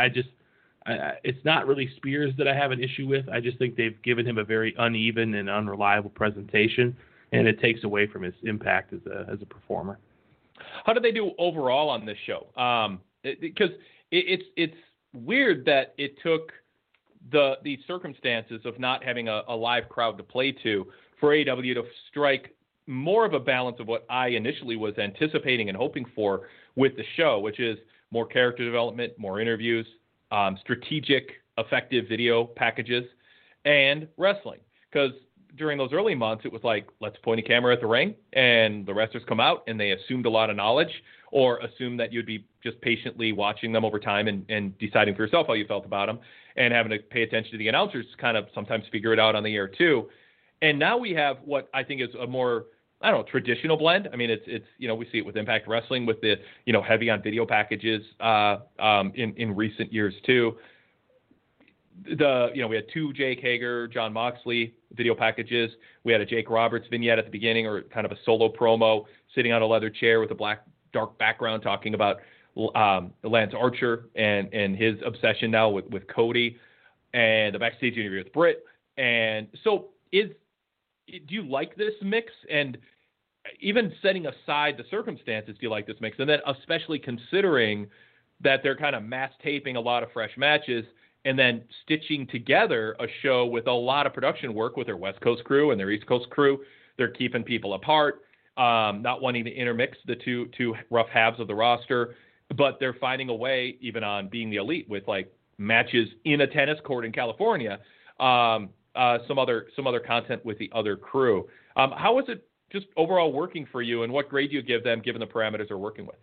It's not really Spears that I have an issue with. I just think they've given him a very uneven and unreliable presentation, and it takes away from his impact as a performer. How did they do overall on this show? Because it's weird that it took the circumstances of not having a live crowd to play to for AEW to strike more of a balance of what I initially was anticipating and hoping for with the show, which is more character development, more interviews, strategic, effective video packages, and wrestling. Because during those early months, it was like, let's point a camera at the ring, and the wrestlers come out, and they assumed a lot of knowledge, or assumed that you'd be just patiently watching them over time and deciding for yourself how you felt about them, and having to pay attention to the announcers, kind of sometimes figure it out on the air too. And now we have what I think is a more, traditional blend. I mean, it's we see it with Impact Wrestling with the, heavy on video packages in recent years too. We had 2 Jake Hager, Jon Moxley video packages. We had a Jake Roberts vignette at the beginning, or kind of a solo promo, sitting on a leather chair with a black dark background, talking about Lance Archer and his obsession now with Cody, and the backstage interview with Britt. And so do you like this mix? And even setting aside the circumstances, do you like this mix? And then especially considering that they're kind of mass taping a lot of fresh matches and then stitching together a show with a lot of production work with their West Coast crew and their East Coast crew. They're keeping people apart, not wanting to intermix the two rough halves of the roster, but they're finding a way, even on Being the Elite, with like matches in a tennis court in California, some other content with the other crew. How is it just overall working for you, and what grade do you give them given the parameters they're working with?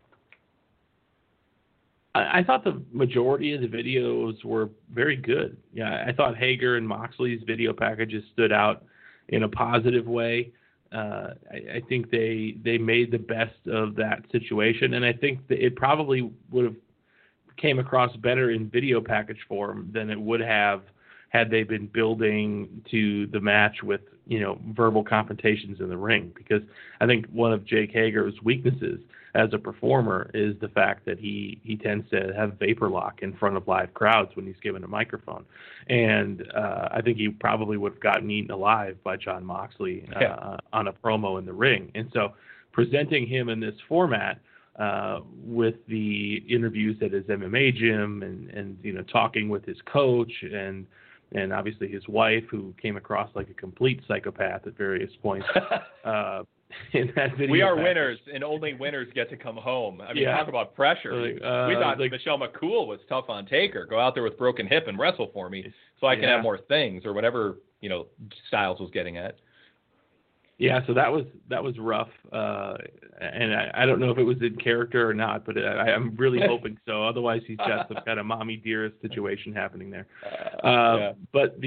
I thought the majority of the videos were very good. Yeah, I thought Hager and Moxley's video packages stood out in a positive way. I think they made the best of that situation, and I think that it probably would have came across better in video package form than it would have had they been building to the match with, verbal confrontations in the ring. Because I think one of Jake Hager's weaknesses as a performer is the fact that he tends to have vapor lock in front of live crowds when he's given a microphone. And I think he probably would have gotten eaten alive by Jon Moxley on a promo in the ring. And so presenting him in this format with the interviews at his MMA gym and talking with his coach and obviously his wife, who came across like a complete psychopath at various points. In that video we are winners, and only winners get to come home. I mean, talk about pressure. We thought Michelle McCool was tough on Taker. Go out there with broken hip and wrestle for me so I can have more things, or whatever Styles was getting at. Yeah, so that was rough, and I don't know if it was in character or not, but I'm really hoping so. Otherwise, he's got some kind of mommy dearest situation happening there. But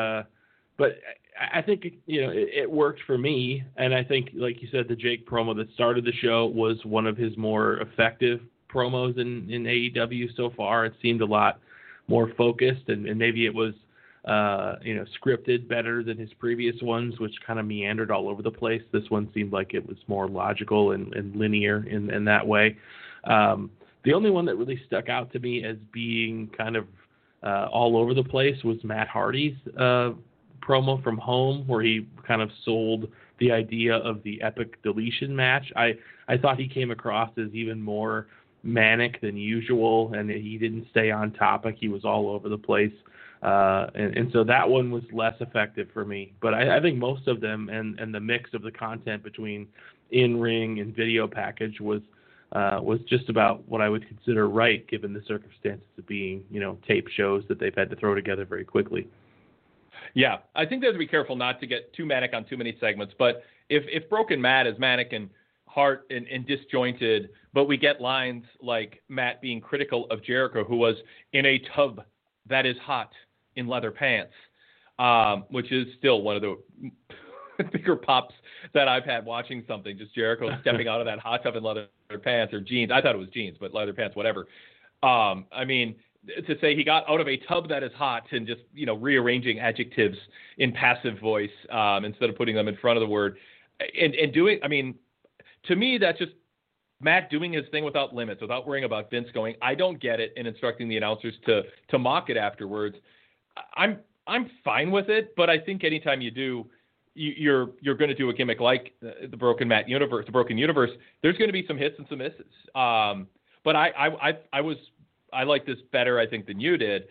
I think it worked for me, and I think, like you said, the Jake promo that started the show was one of his more effective promos in AEW so far. It seemed a lot more focused, and maybe it was scripted better than his previous ones, which kind of meandered all over the place. This one seemed like it was more logical and linear in that way. The only one that really stuck out to me as being kind of all over the place was Matt Hardy's promo from Home, where he kind of sold the idea of the epic deletion match. I thought he came across as even more manic than usual, and he didn't stay on topic. He was all over the place. And so that one was less effective for me. But I think most of them and the mix of the content between in-ring and video package was just about what I would consider right, given the circumstances of being, tape shows that they've had to throw together very quickly. Yeah, I think they have to be careful not to get too manic on too many segments. But if Broken Matt is manic and hard and disjointed, but we get lines like Matt being critical of Jericho, who was in a tub that is hot in leather pants, which is still one of the bigger pops that I've had watching something, just Jericho stepping out of that hot tub in leather pants or jeans. I thought it was jeans, but leather pants, whatever. I mean, to say he got out of a tub that is hot and just, rearranging adjectives in passive voice instead of putting them in front of the word and doing, I mean, to me, that's just Matt doing his thing without limits, without worrying about Vince going, I don't get it, and instructing the announcers to mock it afterwards. I'm fine with it, but I think anytime you do, you're going to do a gimmick like the Broken Matt universe, the Broken Universe. There's going to be some hits and some misses. But I like this better, I think, than you did,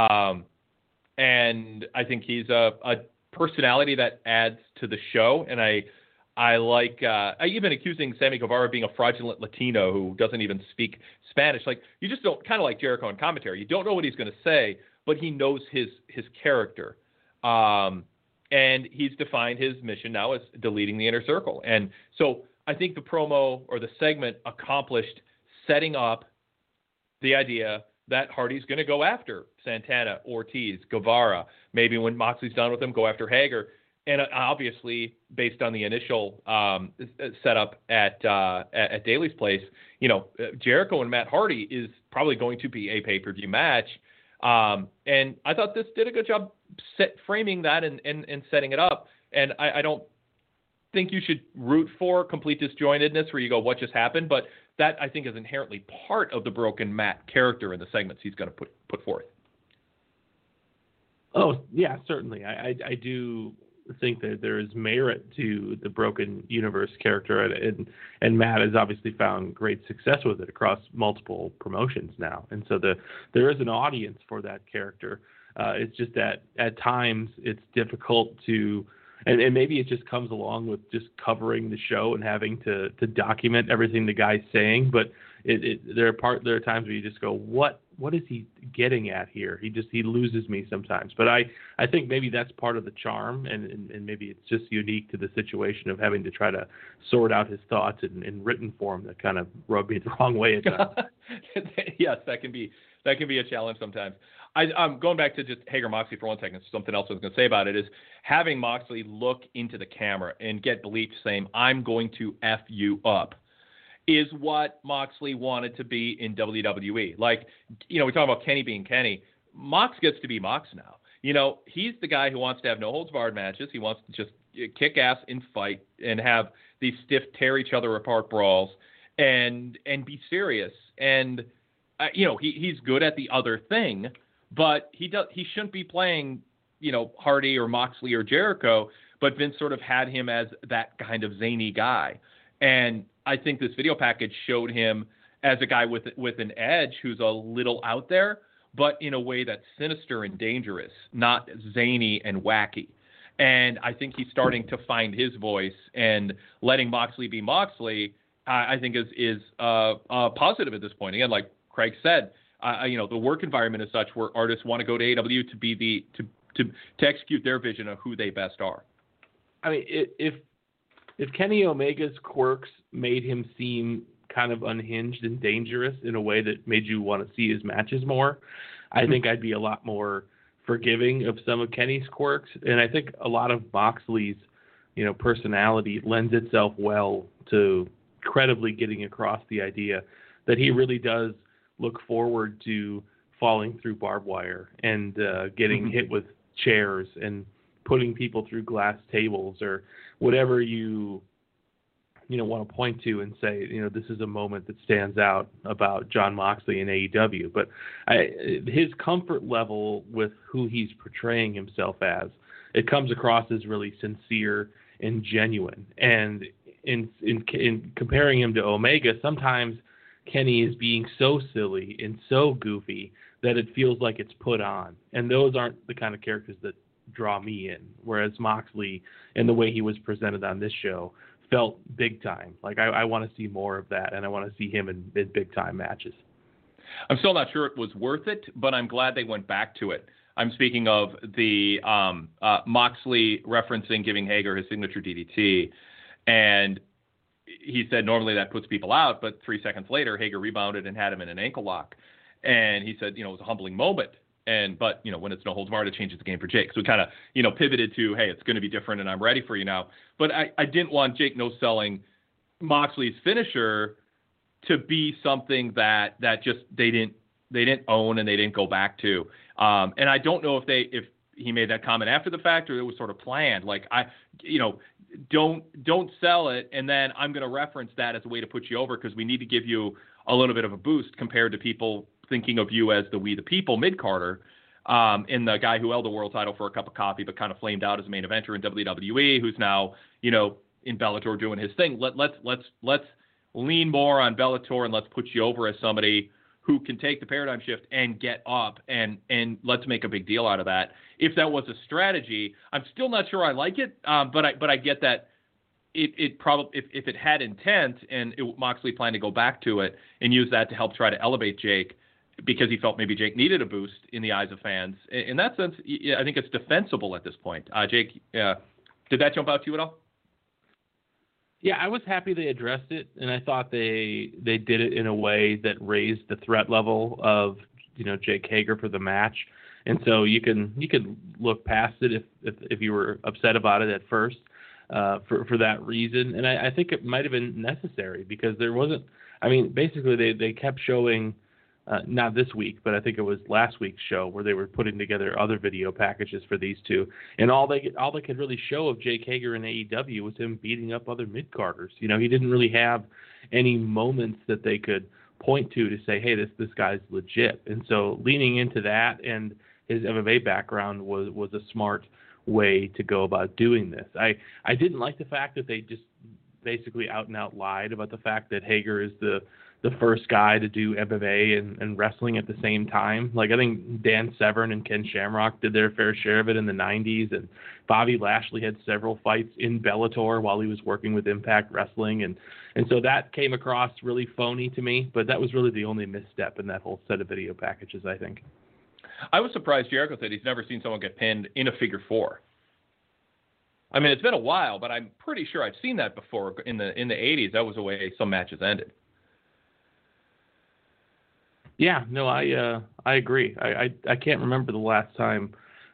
and I think he's a personality that adds to the show, and I like, I even accusing Sammy Guevara of being a fraudulent Latino who doesn't even speak Spanish. Like, you just don't, kind of like Jericho in commentary, you don't know what he's going to say, but he knows his character. And he's defined his mission now as deleting the inner circle. And so I think the promo or the segment accomplished setting up the idea that Hardy's going to go after Santana, Ortiz, Guevara. Maybe when Moxley's done with him, go after Hager. And obviously, based on the initial setup at Daly's place, Jericho and Matt Hardy is probably going to be a pay-per-view match. And I thought this did a good job framing that and setting it up. And I don't think you should root for complete disjointedness where you go, what just happened? But that, I think, is inherently part of the Broken Matt character in the segments he's going to put forth. Oh, yeah, certainly. I do think that there is merit to the Broken Universe character, and Matt has obviously found great success with it across multiple promotions now. And so there is an audience for that character. It's just that at times it's difficult to, and maybe it just comes along with just covering the show and having to document everything the guy's saying. But there are times where you just go, what is he getting at here? He loses me sometimes. But I think maybe that's part of the charm, and maybe it's just unique to the situation of having to try to sort out his thoughts in written form that kind of rubbed me the wrong way at times. Yes, that can be a challenge sometimes. I'm going back to just Hager Moxley for 1 second. Something else I was going to say about it is having Moxley look into the camera and get bleeped saying, I'm going to F you up, is what Moxley wanted to be in WWE. Like, we talk about Kenny being Kenny. Mox gets to be Mox now. He's the guy who wants to have no holds barred matches. He wants to just kick ass and fight and have these stiff tear each other apart brawls and be serious. And he's good at the other thing, but he shouldn't be playing, Hardy or Moxley or Jericho, but Vince sort of had him as that kind of zany guy. And I think this video package showed him as a guy with an edge who's a little out there, but in a way that's sinister and dangerous, not zany and wacky. And I think he's starting to find his voice, and letting Moxley be Moxley, I think is positive at this point. Again, like Craig said, the work environment is such where artists want to go to AEW to to execute their vision of who they best are. I mean, if Kenny Omega's quirks made him seem kind of unhinged and dangerous in a way that made you want to see his matches more, I think I'd be a lot more forgiving of some of Kenny's quirks. And I think a lot of Moxley's, personality lends itself well to credibly getting across the idea that he really does look forward to falling through barbed wire and getting hit with chairs and putting people through glass tables or whatever you want to point to and say, this is a moment that stands out about Jon Moxley in AEW. But his comfort level with who he's portraying himself as, it comes across as really sincere and genuine. And in comparing him to Omega, sometimes Kenny is being so silly and so goofy that it feels like it's put on. And those aren't the kind of characters that draw me in. Whereas Moxley, and the way he was presented on this show, felt big time. Like I want to see more of that, and I want to see him in big time matches. I'm still not sure it was worth it, but I'm glad they went back to it. I'm speaking of the Moxley referencing giving Hager his signature DDT, and he said normally that puts people out, but 3 seconds later Hager rebounded and had him in an ankle lock, and he said it was a humbling moment. But when it's no holds barred, it changes the game for Jake. So we kind of pivoted to, hey, it's going to be different, and I'm ready for you now. But I didn't want Jake no-selling Moxley's finisher to be something that just they didn't own and they didn't go back to. And I don't know if he made that comment after the fact or it was sort of planned. Like don't sell it, and then I'm going to reference that as a way to put you over because we need to give you a little bit of a boost compared to people thinking of you as the We the People mid-carder, and the guy who held the world title for a cup of coffee but kind of flamed out as a main eventer in WWE, who's now, in Bellator doing his thing. Let's lean more on Bellator and let's put you over as somebody who can take the paradigm shift and get up, and let's make a big deal out of that. If that was a strategy, I'm still not sure I like it, but I get that it probably if it had intent and Moxley planned to go back to it and use that to help try to elevate Jake, because he felt maybe Jake needed a boost in the eyes of fans. In that sense, I think it's defensible at this point. Jake, did that jump out to you at all? Yeah, I was happy they addressed it, and I thought they did it in a way that raised the threat level of Jake Hager for the match. And so you can look past it if you were upset about it at first for that reason. And I think it might have been necessary because there wasn't. I mean, basically they kept showing. Not this week, but I think it was last week's show where they were putting together other video packages for these two, and all they could really show of Jake Hager in AEW was him beating up other mid-carders. He didn't really have any moments that they could point to say, hey, this guy's legit. And so leaning into that and his MMA background was a smart way to go about doing this. I didn't like the fact that they just basically out and out lied about the fact that Hager is the first guy to do MMA and wrestling at the same time. Like, I think Dan Severn and Ken Shamrock did their fair share of it in the 90s, and Bobby Lashley had several fights in Bellator while he was working with Impact Wrestling, and so that came across really phony to me, but that was really the only misstep in that whole set of video packages, I think. I was surprised Jericho said he's never seen someone get pinned in a figure four. I mean, it's been a while, but I'm pretty sure I've seen that before in the 80s. That was the way some matches ended. Yeah, no, I agree. I can't remember the last time.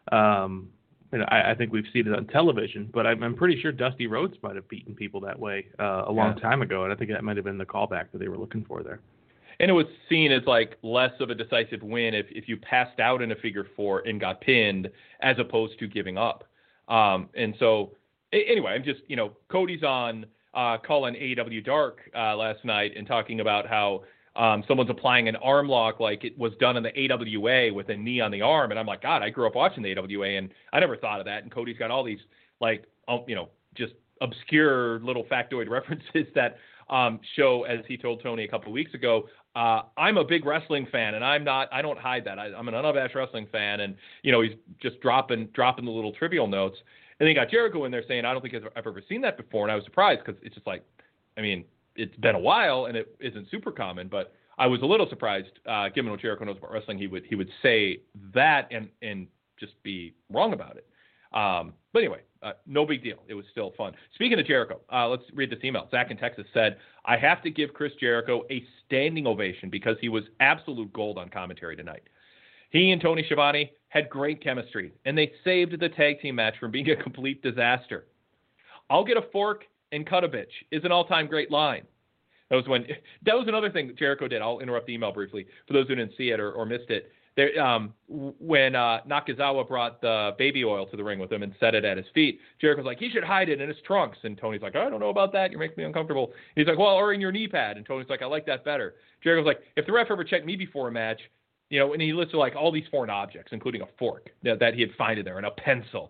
I think we've seen it on television, but I'm pretty sure Dusty Rhodes might have beaten people that way a long time ago, and I think that might have been the callback that they were looking for there. And it was seen as like less of a decisive win if you passed out in a figure four and got pinned, as opposed to giving up. And so, anyway, I'm just Cody's on calling AEW Dark last night and talking about how. Someone's applying an arm lock like it was done in the AWA with a knee on the arm. And I'm like, God, I grew up watching the AWA and I never thought of that. And Cody's got all these just obscure little factoid references that show, as he told Tony a couple of weeks ago, I'm a big wrestling fan and I don't hide that. I'm an unabashed wrestling fan. And, he's just dropping the little trivial notes. And then you got Jericho in there saying, I don't think I've ever seen that before. And I was surprised because it's just like, I mean, it's been a while and it isn't super common, but I was a little surprised, given what Jericho knows about wrestling, he would say that and just be wrong about it. But anyway, no big deal. It was still fun. Speaking of Jericho, let's read this email. Zach in Texas said, I have to give Chris Jericho a standing ovation because he was absolute gold on commentary tonight. He and Tony Schiavone had great chemistry, and they saved the tag team match from being a complete disaster. I'll get a fork and cut a bitch is an all-time great line. That was another thing Jericho did. I'll interrupt the email briefly for those who didn't see it or missed it. There, when Nakazawa brought the baby oil to the ring with him and set it at his feet, Jericho's like, he should hide it in his trunks. And Tony's like, I don't know about that. You're making me uncomfortable. He's like, well, or in your knee pad. And Tony's like, I like that better. Jericho's like, if the ref ever checked me before a match, and he listed like all these foreign objects, including a fork that he had found there and a pencil.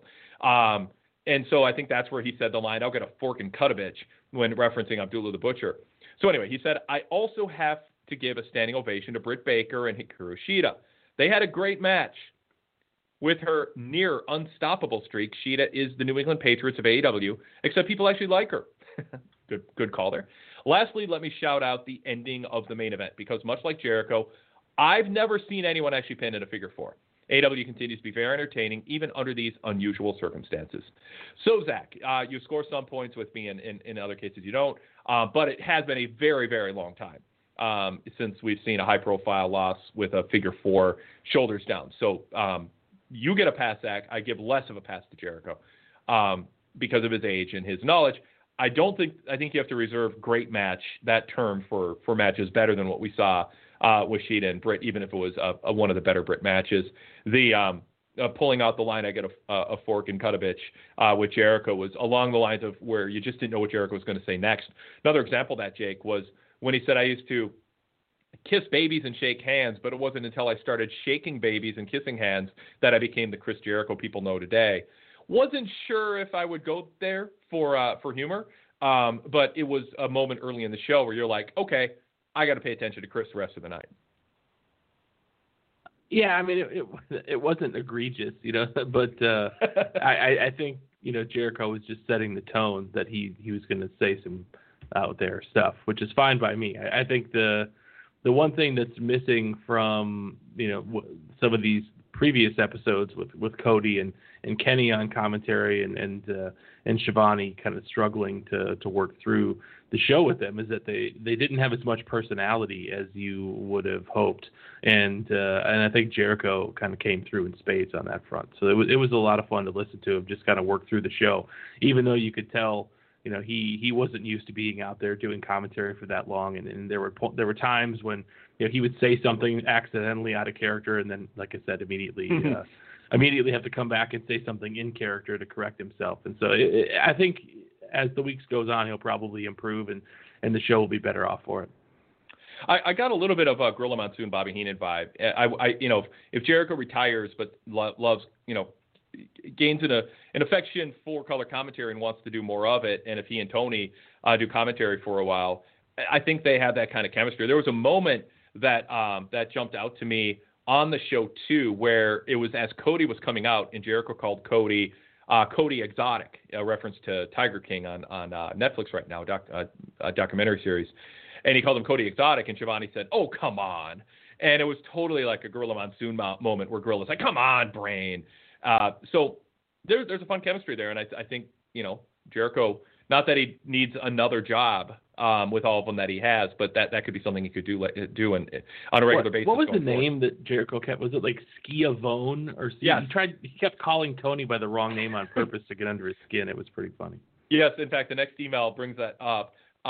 And so I think that's where he said the line, I'll get a fork and cut a bitch, when referencing Abdullah the Butcher. So anyway, he said, I also have to give a standing ovation to Britt Baker and Hikaru Shida. They had a great match. With her near unstoppable streak, Shida is the New England Patriots of AEW, except people actually like her. Good call there. Lastly, let me shout out the ending of the main event, because much like Jericho, I've never seen anyone actually pin in a figure four. AEW continues to be very entertaining, even under these unusual circumstances. So, Zach, you score some points with me, and in other cases you don't, but it has been a very, very long time since we've seen a high-profile loss with a figure four, shoulders down. So you get a pass, Zach. I give less of a pass to Jericho because of his age and his knowledge. I think you have to reserve great match, that term, for matches better than what we saw with Shida and Britt, even if it was one of the better Britt matches. The pulling out the line, I get a fork and cut a bitch with Jericho was along the lines of where you just didn't know what Jericho was going to say next. Another example of that, Jake, was when he said, I used to kiss babies and shake hands, but it wasn't until I started shaking babies and kissing hands that I became the Chris Jericho people know today. Wasn't sure if I would go there for humor, but it was a moment early in the show where you're like, okay, I got to pay attention to Chris the rest of the night. Yeah, I mean, it wasn't egregious, but I think, Jericho was just setting the tone that he was going to say some out there stuff, which is fine by me. I think the one thing that's missing from, some of these previous episodes with Cody and Kenny on commentary and Schiavone kind of struggling to work through the show with them is that they didn't have as much personality as you would have hoped, and I think Jericho kind of came through in spades on that front. So it was a lot of fun to listen to him just kind of work through the show, even though you could tell he wasn't used to being out there doing commentary for that long, and there were times when he would say something accidentally out of character, and then, like I said, immediately have to come back and say something in character to correct himself. And so I think as the weeks goes on, he'll probably improve, and the show will be better off for it. I got a little bit of a Gorilla Monsoon, Bobby Heenan vibe. If Jericho retires but loves, gains an affection for color commentary and wants to do more of it, and if he and Tony do commentary for a while, I think they have that kind of chemistry. There was a moment that jumped out to me on the show too, where it was as Cody was coming out, and Jericho called Cody Exotic, a reference to Tiger King on Netflix right now, a documentary series, and he called him Cody Exotic, and Schiavone said, "Oh, come on," and it was totally like a Gorilla Monsoon moment where Gorilla's like, "Come on, Brain." So there's a fun chemistry there, and I think Jericho, not that he needs another job with all of them that he has, but that could be something he could do on a regular basis. What was the name that Jericho kept? Was it like Schiavone or? Yeah, he kept calling Tony by the wrong name on purpose to get under his skin. It was pretty funny. Yes, in fact, the next email brings that up.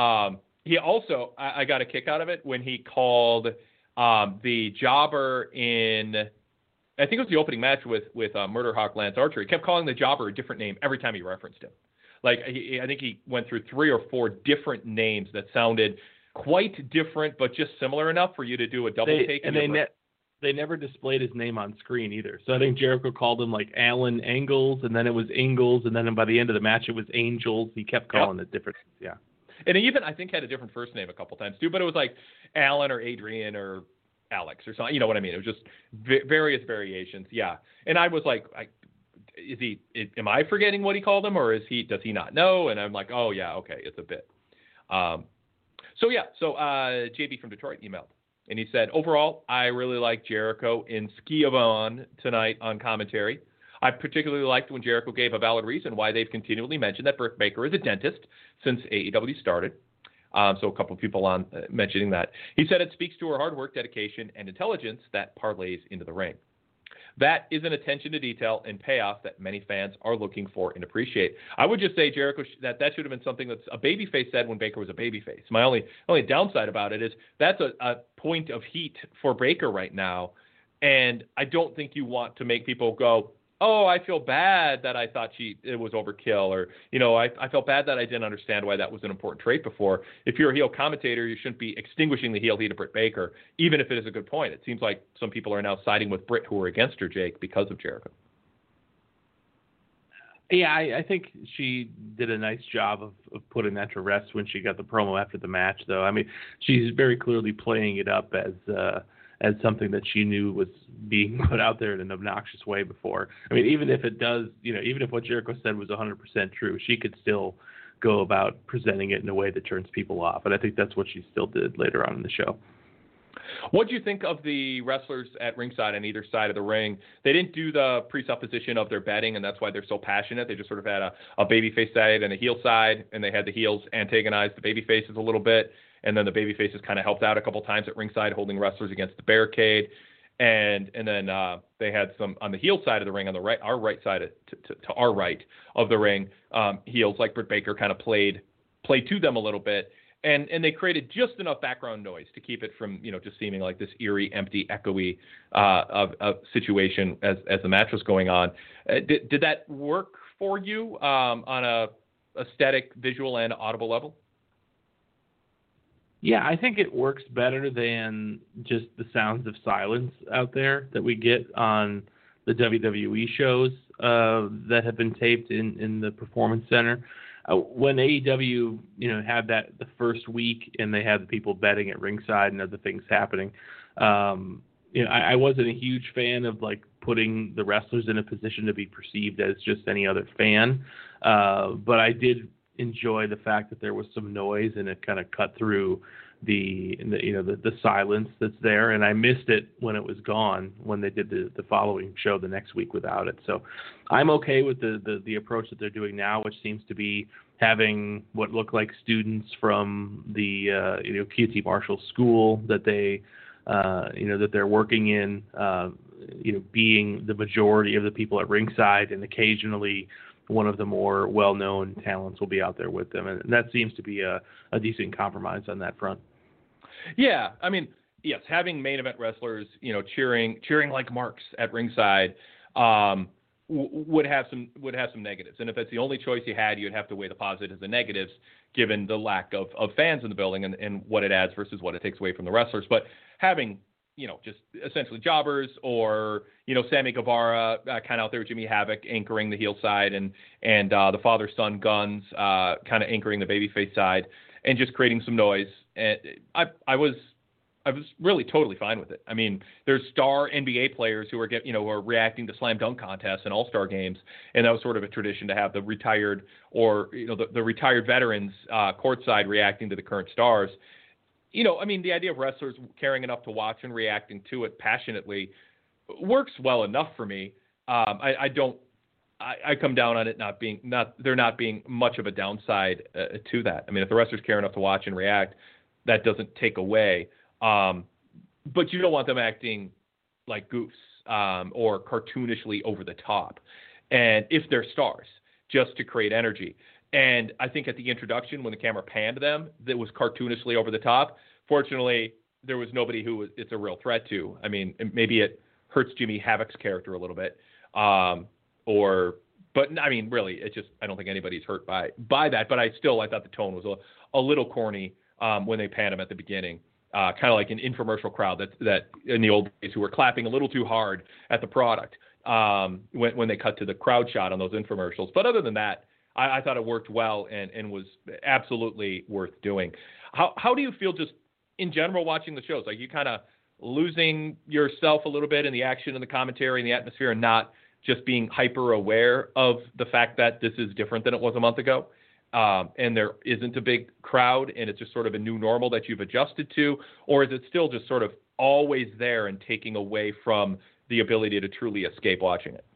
He also, I got a kick out of it when he called the jobber in, I think it was the opening match with Murder Hawk Lance Archer. He kept calling the jobber a different name every time he referenced him. Like, I think he went through 3 or 4 different names that sounded quite different, but just similar enough for you to do a double take. And they never displayed his name on screen either. So I think Jericho called him like Alan Engels, and then it was Ingles, and then by the end of the match it was Angels. He kept calling it different. Yeah. And he even, I think, had a different first name a couple times too, but it was like Alan or Adrian or Alex or something. You know what I mean? It was just various variations. Yeah. And I was like, am I forgetting what he called him, or does he not know? And I'm like, oh yeah, okay, it's a bit. So JB from Detroit emailed. And he said, overall, I really like Jericho in Ski-Avon tonight on commentary. I particularly liked when Jericho gave a valid reason why they've continually mentioned that Britt Baker is a dentist since AEW started. So a couple of people on mentioning that. He said it speaks to her hard work, dedication, and intelligence that parlays into the ring. That is an attention to detail and payoff that many fans are looking for and appreciate. I would just say, Jericho, that should have been something that a babyface said when Baker was a babyface. My only downside about it is that's a point of heat for Baker right now, and I don't think you want to make people go, oh, I feel bad that I thought it was overkill, or, I felt bad that I didn't understand why that was an important trait before. If you're a heel commentator, you shouldn't be extinguishing the heel heat of Britt Baker, even if it is a good point. It seems like some people are now siding with Britt who are against her, Jake, because of Jericho. Yeah, I think she did a nice job of putting that to rest when she got the promo after the match, though. I mean, she's very clearly playing it up as something that she knew was being put out there in an obnoxious way before. I mean, even if it does, even if what Jericho said was 100% true, she could still go about presenting it in a way that turns people off. And I think that's what she still did later on in the show. What do you think of the wrestlers at ringside on either side of the ring? They didn't do the presupposition of their betting, and that's why they're so passionate. They just sort of had a babyface side and a heel side, and they had the heels antagonize the babyfaces a little bit. And then the babyfaces kind of helped out a couple times at ringside, holding wrestlers against the barricade. And then they had some on the heel side of the ring, on the right, our right side to our right of the ring, heels like Britt Baker kind of played to them a little bit. And they created just enough background noise to keep it from, just seeming like this eerie, empty, echoey of situation as the match was going on. Did that work for you on a aesthetic, visual, and audible level? Yeah, I think it works better than just the sounds of silence out there that we get on the WWE shows that have been taped in the Performance Center. When AEW, had that the first week and they had the people betting at ringside and other things happening, I wasn't a huge fan of like putting the wrestlers in a position to be perceived as just any other fan. But I did enjoy the fact that there was some noise and it kind of cut through the silence that's there, and I missed it when it was gone when they did the following show the next week without it. So I'm okay with the approach that they're doing now, which seems to be having what look like students from the QT Marshall School that they that they're working in, being the majority of the people at ringside, and occasionally one of the more well-known talents will be out there with them. And that seems to be a decent compromise on that front. Yeah. I mean, yes, having main event wrestlers, cheering like Marks at ringside, would have some negatives. And if that's the only choice you had, you'd have to weigh the positives and negatives given the lack of fans in the building and what it adds versus what it takes away from the wrestlers. But having, just essentially jobbers or, Sammy Guevara kind of out there with Jimmy Havoc anchoring the heel side and the father-son Guns kind of anchoring the babyface side and just creating some noise. And I was really totally fine with it. I mean, there's star NBA players who are reacting to slam dunk contests and all-star games, and that was sort of a tradition to have the retired or the retired veterans courtside reacting to the current stars. The idea of wrestlers caring enough to watch and reacting to it passionately works well enough for me. I come down on it there not being much of a downside to that. I mean, if the wrestlers care enough to watch and react, that doesn't take away. But you don't want them acting like goofs or cartoonishly over the top. And if they're stars, just to create energy. And I think at the introduction, when the camera panned them, that was cartoonishly over the top. Fortunately, there was nobody who it's a real threat to. I mean, maybe it hurts Jimmy Havoc's character a little bit. But I mean, really, it's just, I don't think anybody's hurt by that. But I thought the tone was a little corny when they panned him at the beginning. Kind of like an infomercial crowd that in the old days who were clapping a little too hard at the product when they cut to the crowd shot on those infomercials. But other than that, I thought it worked well and was absolutely worth doing. How do you feel just in general watching the shows? Like you kind of losing yourself a little bit in the action and the commentary and the atmosphere and not just being hyper aware of the fact that this is different than it was a month ago? and there isn't a big crowd and it's just sort of a new normal that you've adjusted to? Or is it still just sort of always there and taking away from the ability to truly escape watching it?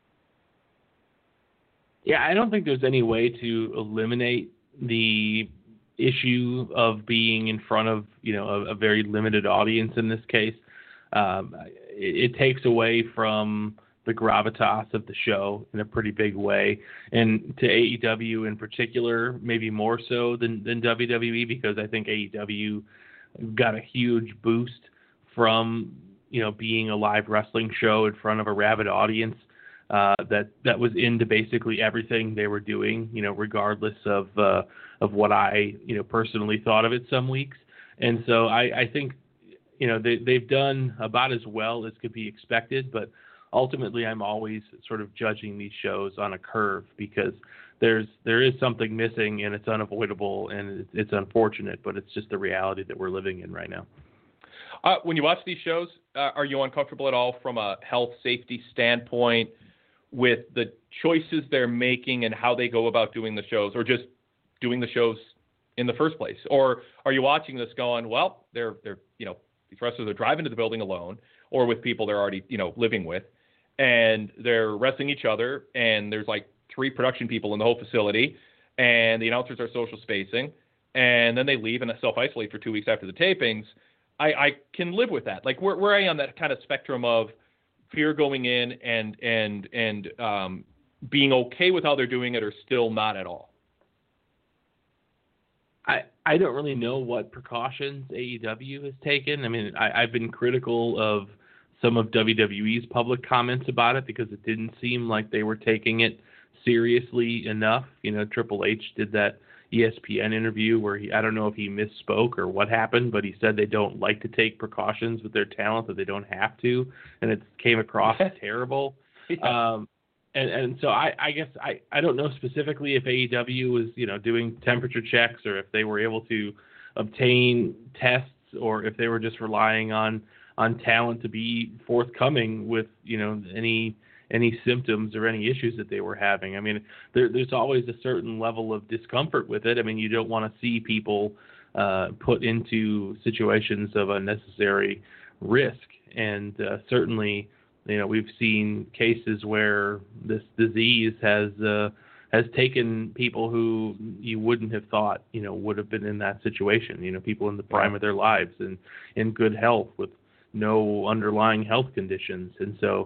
Yeah, I don't think there's any way to eliminate the issue of being in front of, a very limited audience in this case. It takes away from the gravitas of the show in a pretty big way, and to AEW in particular, maybe more so than WWE, because I think AEW got a huge boost from, being a live wrestling show in front of a rabid audience that was into basically everything they were doing, regardless of what I, personally thought of it some weeks. And so I think, they've done about as well as could be expected, but ultimately I'm always sort of judging these shows on a curve, because there is something missing and it's unavoidable and it's unfortunate, but it's just the reality that we're living in right now. When you watch these shows, are you uncomfortable at all from a health safety standpoint with the choices they're making and how they go about doing the shows, or just doing the shows in the first place? Or are you watching this going, well, they're these wrestlers are driving to the building alone or with people they're already, living with, and they're wrestling each other, and there's like 3 production people in the whole facility, and the announcers are social spacing, and then they leave and self-isolate for 2 weeks after the tapings. I can live with that. Like, where are you on that kind of spectrum of fear going in and being okay with how they're doing it, or still not at all? I don't really know what precautions AEW has taken. I mean, I've been critical of some of WWE's public comments about it, because it didn't seem like they were taking it seriously enough. Triple H did that ESPN interview where I don't know if he misspoke or what happened, but he said they don't like to take precautions with their talent, that they don't have to, and it came across terrible. Yeah. And so I guess I don't know specifically if AEW was, doing temperature checks, or if they were able to obtain tests, or if they were just relying on talent to be forthcoming with, any symptoms or any issues that they were having. I mean, there's always a certain level of discomfort with it. I mean, you don't want to see people put into situations of unnecessary risk. And certainly, we've seen cases where this disease has taken people who you wouldn't have thought, would have been in that situation, people in the prime of their lives and in good health with no underlying health conditions. And so,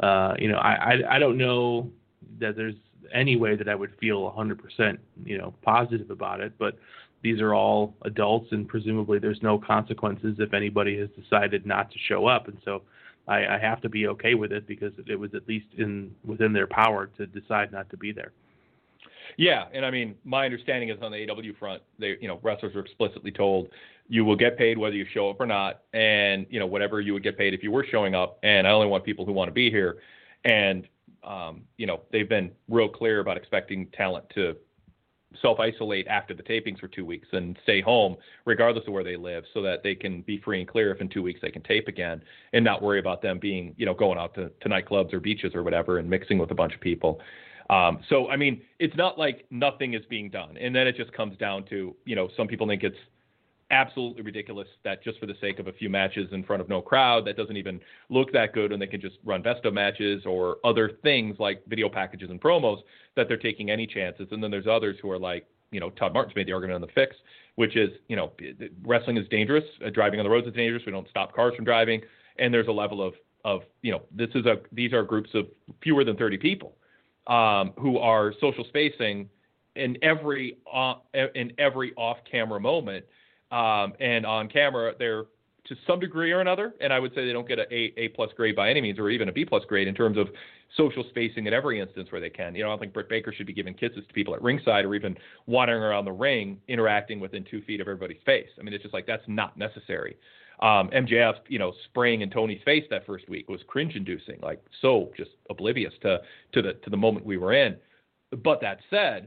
I don't know that there's any way that I would feel 100%, positive about it, but these are all adults, and presumably there's no consequences if anybody has decided not to show up. And so I have to be okay with it, because it was at least within their power to decide not to be there. Yeah, and I mean, my understanding is on the AEW front, wrestlers are explicitly told you will get paid whether you show up or not, and whatever you would get paid if you were showing up. And I only want people who want to be here. And they've been real clear about expecting talent to self-isolate after the tapings for 2 weeks and stay home regardless of where they live, so that they can be free and clear if in 2 weeks they can tape again, and not worry about them being going out to nightclubs or beaches or whatever and mixing with a bunch of people. So, I mean, it's not like nothing is being done. And then it just comes down to, some people think it's absolutely ridiculous that just for the sake of a few matches in front of no crowd, that doesn't even look that good, and they can just run best of matches or other things like video packages and promos, that they're taking any chances. And then there's others who are like, Todd Martin's made the argument on the Fix, which is, wrestling is dangerous. Driving on the roads is dangerous. We don't stop cars from driving. And there's a level of these are groups of fewer than 30 people who are social spacing in every off-camera moment. And on camera, they're to some degree or another, and I would say they don't get an A+ grade by any means, or even a B+ grade in terms of social spacing in every instance where they can. I don't think Britt Baker should be giving kisses to people at ringside, or even wandering around the ring, interacting within 2 feet of everybody's face. I mean, it's just like, that's not necessary. MJF, spraying in Tony's face that first week was cringe-inducing, like so just oblivious to the moment we were in. But that said,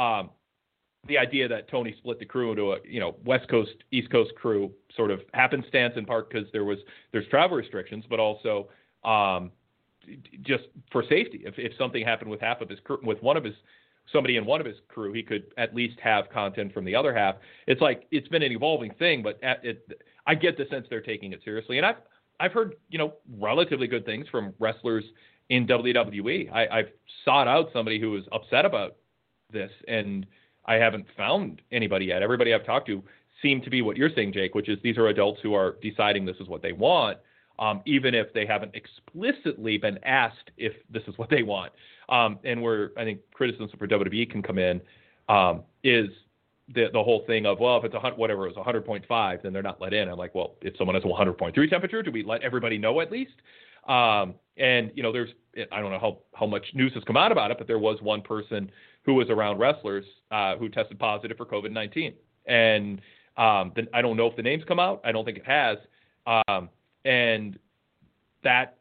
the idea that Tony split the crew into a West Coast, East Coast crew sort of happenstance, in part because there's travel restrictions, but also just for safety. If something happened with half of his crew, with one of his somebody in one of his crew, he could at least have content from the other half. It's like it's been an evolving thing, but I get the sense they're taking it seriously. And I've heard, relatively good things from wrestlers in WWE. I've sought out somebody who was upset about this, and I haven't found anybody yet. Everybody I've talked to seemed to be what you're saying, Jake, which is these are adults who are deciding this is what they want, even if they haven't explicitly been asked if this is what they want. And where I think criticism for WWE can come in is the whole thing of, well, if it's whatever it was 100.5, then they're not let in. I'm like, well, if someone has a 100.3 temperature, do we let everybody know at least? And there's, I don't know how much news has come out about it, but there was one person who was around wrestlers who tested positive for COVID-19, and then I don't know if the name's come out. I don't think it has, and that.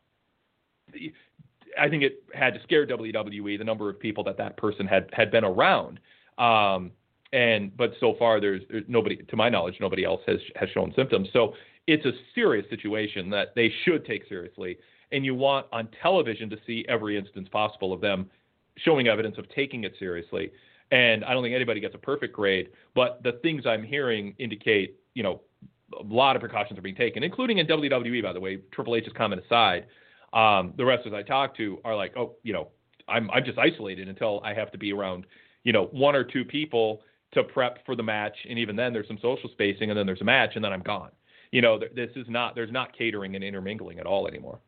I think it had to scare WWE, the number of people that person had been around. But so far there's nobody, to my knowledge, nobody else has shown symptoms. So it's a serious situation that they should take seriously. And you want on television to see every instance possible of them showing evidence of taking it seriously. And I don't think anybody gets a perfect grade, but the things I'm hearing indicate, a lot of precautions are being taken, including in WWE, by the way. Triple H's comment aside. The wrestlers I talk to are like, I'm just isolated until I have to be around, one or two people to prep for the match. And even then there's some social spacing, and then there's a match, and then I'm gone. There's not catering and intermingling at all anymore.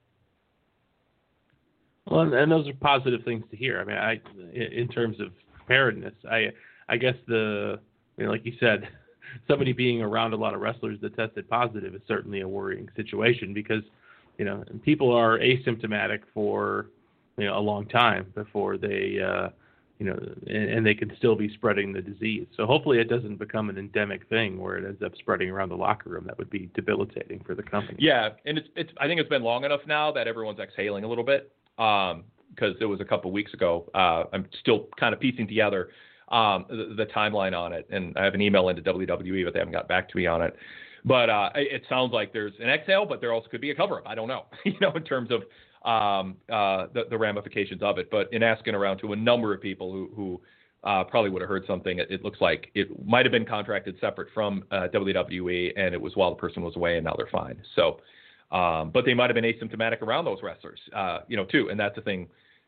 Well, and those are positive things to hear. I mean, in terms of preparedness, I guess like you said, somebody being around a lot of wrestlers that tested positive is certainly a worrying situation because, people are asymptomatic for, a long time before they, and they can still be spreading the disease. So hopefully it doesn't become an endemic thing where it ends up spreading around the locker room. That would be debilitating for the company. Yeah, and I think it's been long enough now that everyone's exhaling a little bit because it was a couple of weeks ago. I'm still kind of piecing together the timeline on it, and I have an email into WWE, but they haven't got back to me on it. But it sounds like there's an exhale, but there also could be a cover-up. I don't know, in terms of the ramifications of it. But in asking around to a number of people who probably would have heard something, it looks like it might have been contracted separate from WWE, and it was while the person was away, and now they're fine. So, but they might have been asymptomatic around those wrestlers, too. And that's the thing.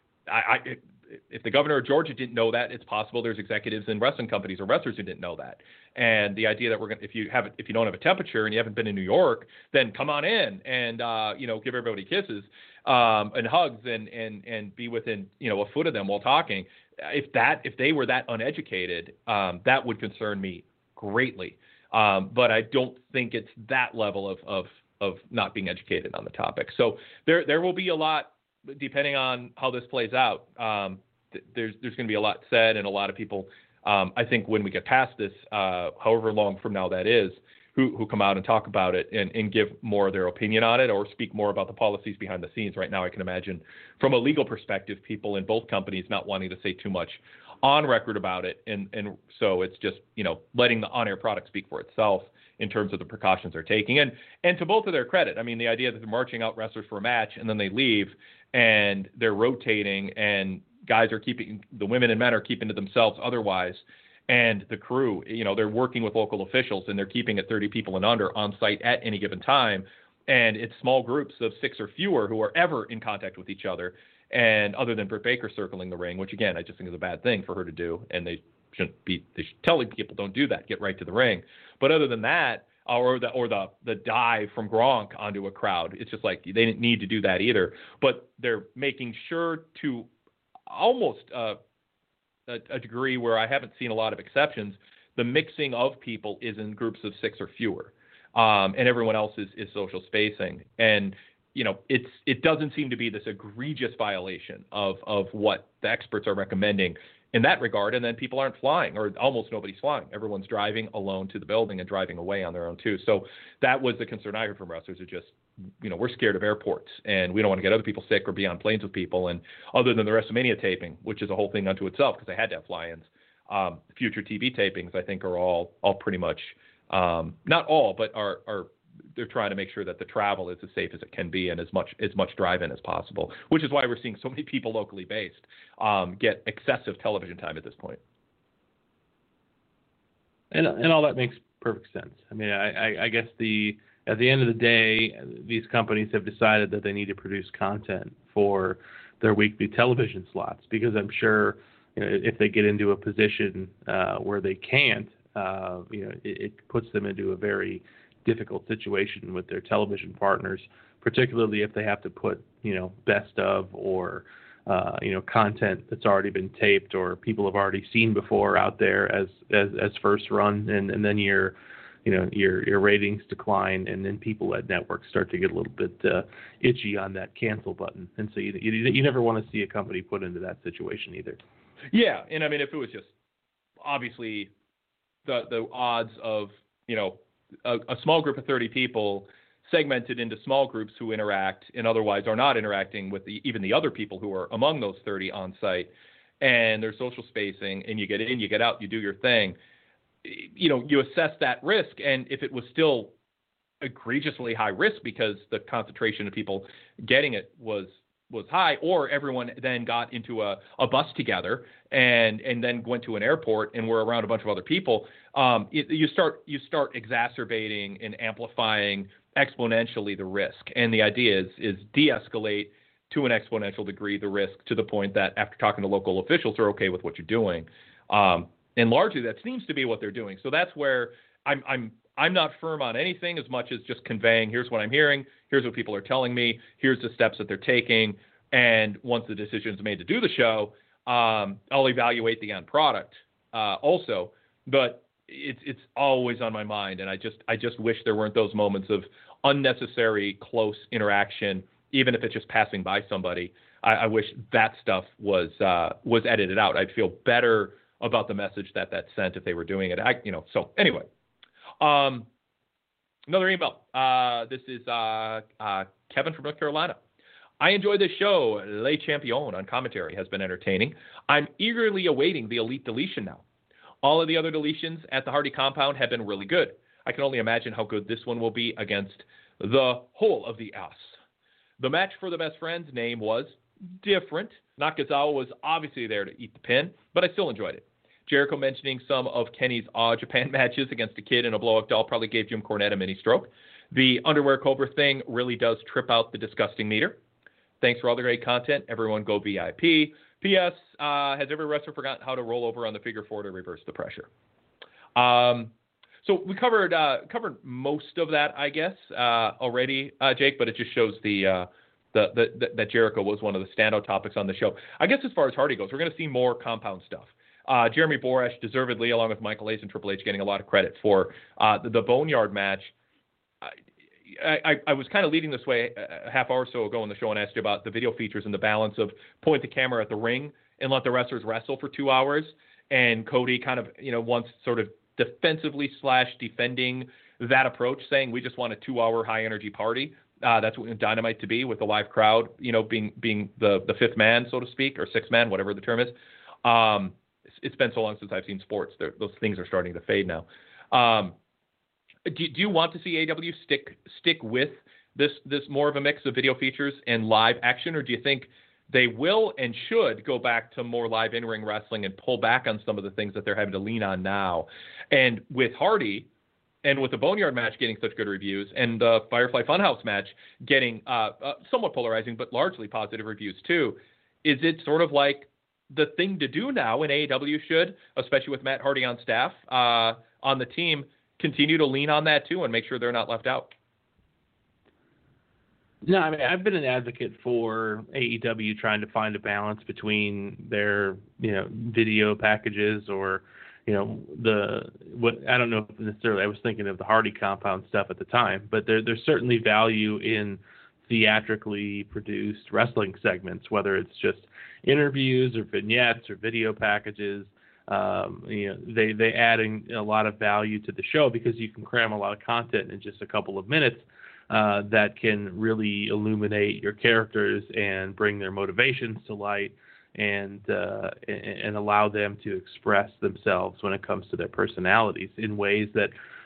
If the governor of Georgia didn't know that, it's possible there's executives in wrestling companies or wrestlers who didn't know that. And the idea that if you don't have a temperature and you haven't been in New York, then come on in and give everybody kisses and hugs and be within a foot of them while talking. If they were that uneducated, that would concern me greatly. But I don't think it's that level of not being educated on the topic. So there will be a lot. Depending on how this plays out, there's going to be a lot said, and a lot of people, I think when we get past this, however long from now that is, who come out and talk about it and give more of their opinion on it or speak more about the policies behind the scenes. Right now, I can imagine from a legal perspective, people in both companies not wanting to say too much on record about it. And so it's just, letting the on-air product speak for itself in terms of the precautions they're taking. And to both of their credit, I mean, the idea that they're marching out wrestlers for a match and then they leave and they're rotating and guys are the women and men are keeping to themselves otherwise. And the crew, they're working with local officials and they're keeping it 30 people and under on site at any given time. And it's small groups of 6 or fewer who are ever in contact with each other. And other than Britt Baker circling the ring, which again, I just think is a bad thing for her to do. And they should telling people don't do that, get right to the ring. But other than that, or the dive from Gronk onto a crowd, it's just like they didn't need to do that either. But they're making sure to almost a degree where I haven't seen a lot of exceptions. The mixing of people is in groups of 6 or fewer, and everyone else is social spacing. And it doesn't seem to be this egregious violation of what the experts are recommending in that regard. And then people aren't flying, or almost nobody's flying. Everyone's driving alone to the building and driving away on their own too. So that was the concern I heard from wrestlers. Are just, we're scared of airports and we don't want to get other people sick or be on planes with people. And other than the WrestleMania taping, which is a whole thing unto itself because they had to have fly-ins, future TV tapings, I think are all pretty much, not all, but are they're trying to make sure that the travel is as safe as it can be and as much drive-in as possible, which is why we're seeing so many people locally based get excessive television time at this point. And all that makes perfect sense. I mean, I guess at the end of the day, these companies have decided that they need to produce content for their weekly television slots, because I'm sure, if they get into a position where they can't, it puts them into a very difficult situation with their television partners, particularly if they have to put, best of or, content that's already been taped or people have already seen before out there as first run, and then your ratings decline, and then people at networks start to get a little bit itchy on that cancel button, and so you never want to see a company put into that situation either. Yeah, and I mean, if it was just obviously the odds of a small group of 30 people segmented into small groups who interact and otherwise are not interacting with even the other people who are among those 30 on site, and there's social spacing, and you get in, you get out, you do your thing. You assess that risk, and if it was still egregiously high risk because the concentration of people getting it was high, or everyone then got into a bus together and then went to an airport and were around a bunch of other people, you start exacerbating and amplifying exponentially the risk. And the idea is de-escalate to an exponential degree the risk, to the point that after talking to local officials, they're okay with what you're doing. And largely that seems to be what they're doing. So that's where I'm not firm on anything as much as just conveying, here's what I'm hearing, here's what people are telling me, here's the steps that they're taking. And once the decision is made to do the show, I'll evaluate the end product also. But it's always on my mind, and I just wish there weren't those moments of unnecessary close interaction, even if it's just passing by somebody. I wish that stuff was edited out. I'd feel better about the message that sent if they were doing it. So anyway, another email. This is Kevin from North Carolina. I enjoy this show. Le Champion on commentary has been entertaining. I'm eagerly awaiting the Elite deletion now. All of the other deletions at the Hardy compound have been really good. I can only imagine how good this one will be against the whole of the ass. The match for the best friends name was different. Nakazawa was obviously there to eat the pin, but I still enjoyed it. Jericho mentioning some of Kenny's All Japan matches against a kid in a blow-up doll probably gave Jim Cornette a mini stroke. The underwear Cobra thing really does trip out the disgusting meter. Thanks for all the great content. Everyone go VIP. P.S. Has every wrestler forgotten how to roll over on the figure four to reverse the pressure? So we covered most of that, I guess, already, Jake, but it just shows that Jericho was one of the standout topics on the show. I guess as far as Hardy goes, we're going to see more compound stuff. Jeremy Borash, deservedly, along with Michael Hayes and Triple H, getting a lot of credit for the Boneyard match. I was kind of leading this way a half hour or so ago in the show and asked you about the video features and the balance of point the camera at the ring and let the wrestlers wrestle for 2 hours. And Cody kind of, once sort of defensively / defending that approach, saying we just want a 2-hour high energy party. That's what Dynamite to be, with the live crowd, being the fifth man, so to speak, or sixth man, whatever the term is. It's been so long since I've seen sports. Those things are starting to fade now. Do you want to see AEW stick with this more of a mix of video features and live action, or do you think they will and should go back to more live in-ring wrestling and pull back on some of the things that they're having to lean on now? And with Hardy and with the Boneyard match getting such good reviews and the Firefly Funhouse match getting somewhat polarizing but largely positive reviews too, is it sort of like the thing to do now, and AEW should, especially with Matt Hardy on staff on the team, continue to lean on that too and make sure they're not left out? No, I mean, I've been an advocate for AEW trying to find a balance between their, video packages or, I don't know if necessarily I was thinking of the Hardy compound stuff at the time, but there's certainly value in theatrically produced wrestling segments, whether it's just interviews or vignettes or video packages. They adding a lot of value to the show because you can cram a lot of content in just a couple of minutes that can really illuminate your characters and bring their motivations to light and allow them to express themselves when it comes to their personalities in ways that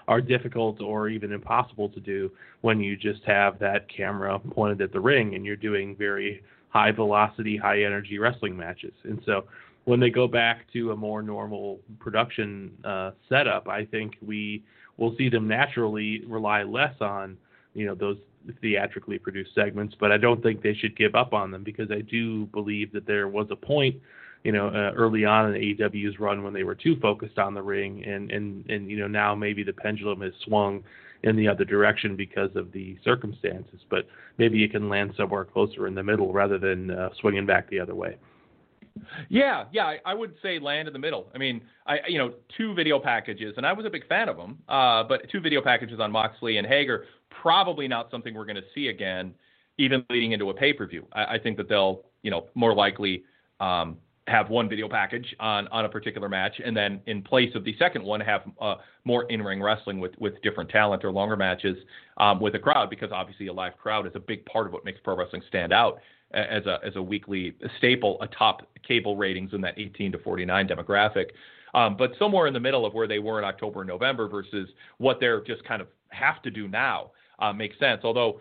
are difficult or even impossible to do when you just have that camera pointed at the ring and you're doing very high velocity, high energy wrestling matches. And so when they go back to a more normal production setup, I think we will see them naturally rely less on, those theatrically produced segments, but I don't think they should give up on them, because I do believe that there was a point, early on in AEW's run when they were too focused on the ring, and now maybe the pendulum has swung in the other direction because of the circumstances, but maybe it can land somewhere closer in the middle rather than swinging back the other way. Yeah, I would say land in the middle. I mean, 2 video packages, and I was a big fan of them, but 2 video packages on Moxley and Hager, probably not something we're going to see again, even leading into a pay-per-view. I think that they'll, more likely have 1 video package on a particular match, and then in place of the second one, have more in-ring wrestling with different talent or longer matches with a crowd, because obviously a live crowd is a big part of what makes pro wrestling stand out as a weekly staple atop cable ratings in that 18 to 49 demographic. But somewhere in the middle of where they were in October and November versus what they're just kind of have to do now makes sense. Although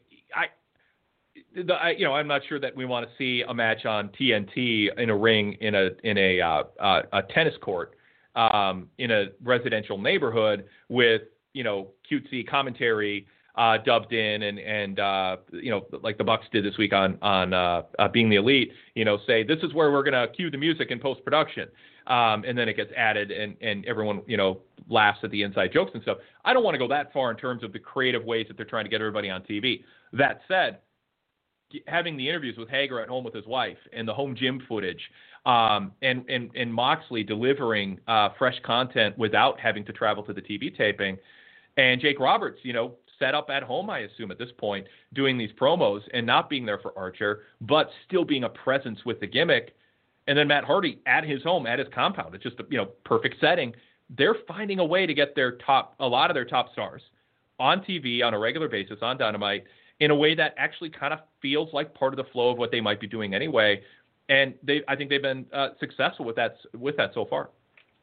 I'm not sure that we want to see a match on TNT in a ring in a tennis court in a residential neighborhood with cutesy commentary dubbed in and like the Bucks did this week on Being the Elite, say this is where we're going to cue the music in post production, and then it gets added and everyone laughs at the inside jokes and stuff. I don't want to go that far in terms of the creative ways that they're trying to get everybody on TV. That said, having the interviews with Hager at home with his wife and the home gym footage, and Moxley delivering fresh content without having to travel to the TV taping, and Jake Roberts, set up at home, I assume at this point, doing these promos and not being there for Archer, but still being a presence with the gimmick. And then Matt Hardy at his home, at his compound. It's just a perfect setting. They're finding a way to get a lot of their top stars on TV on a regular basis on Dynamite in a way that actually kind of feels like part of the flow of what they might be doing anyway. And I think they've been successful with that so far.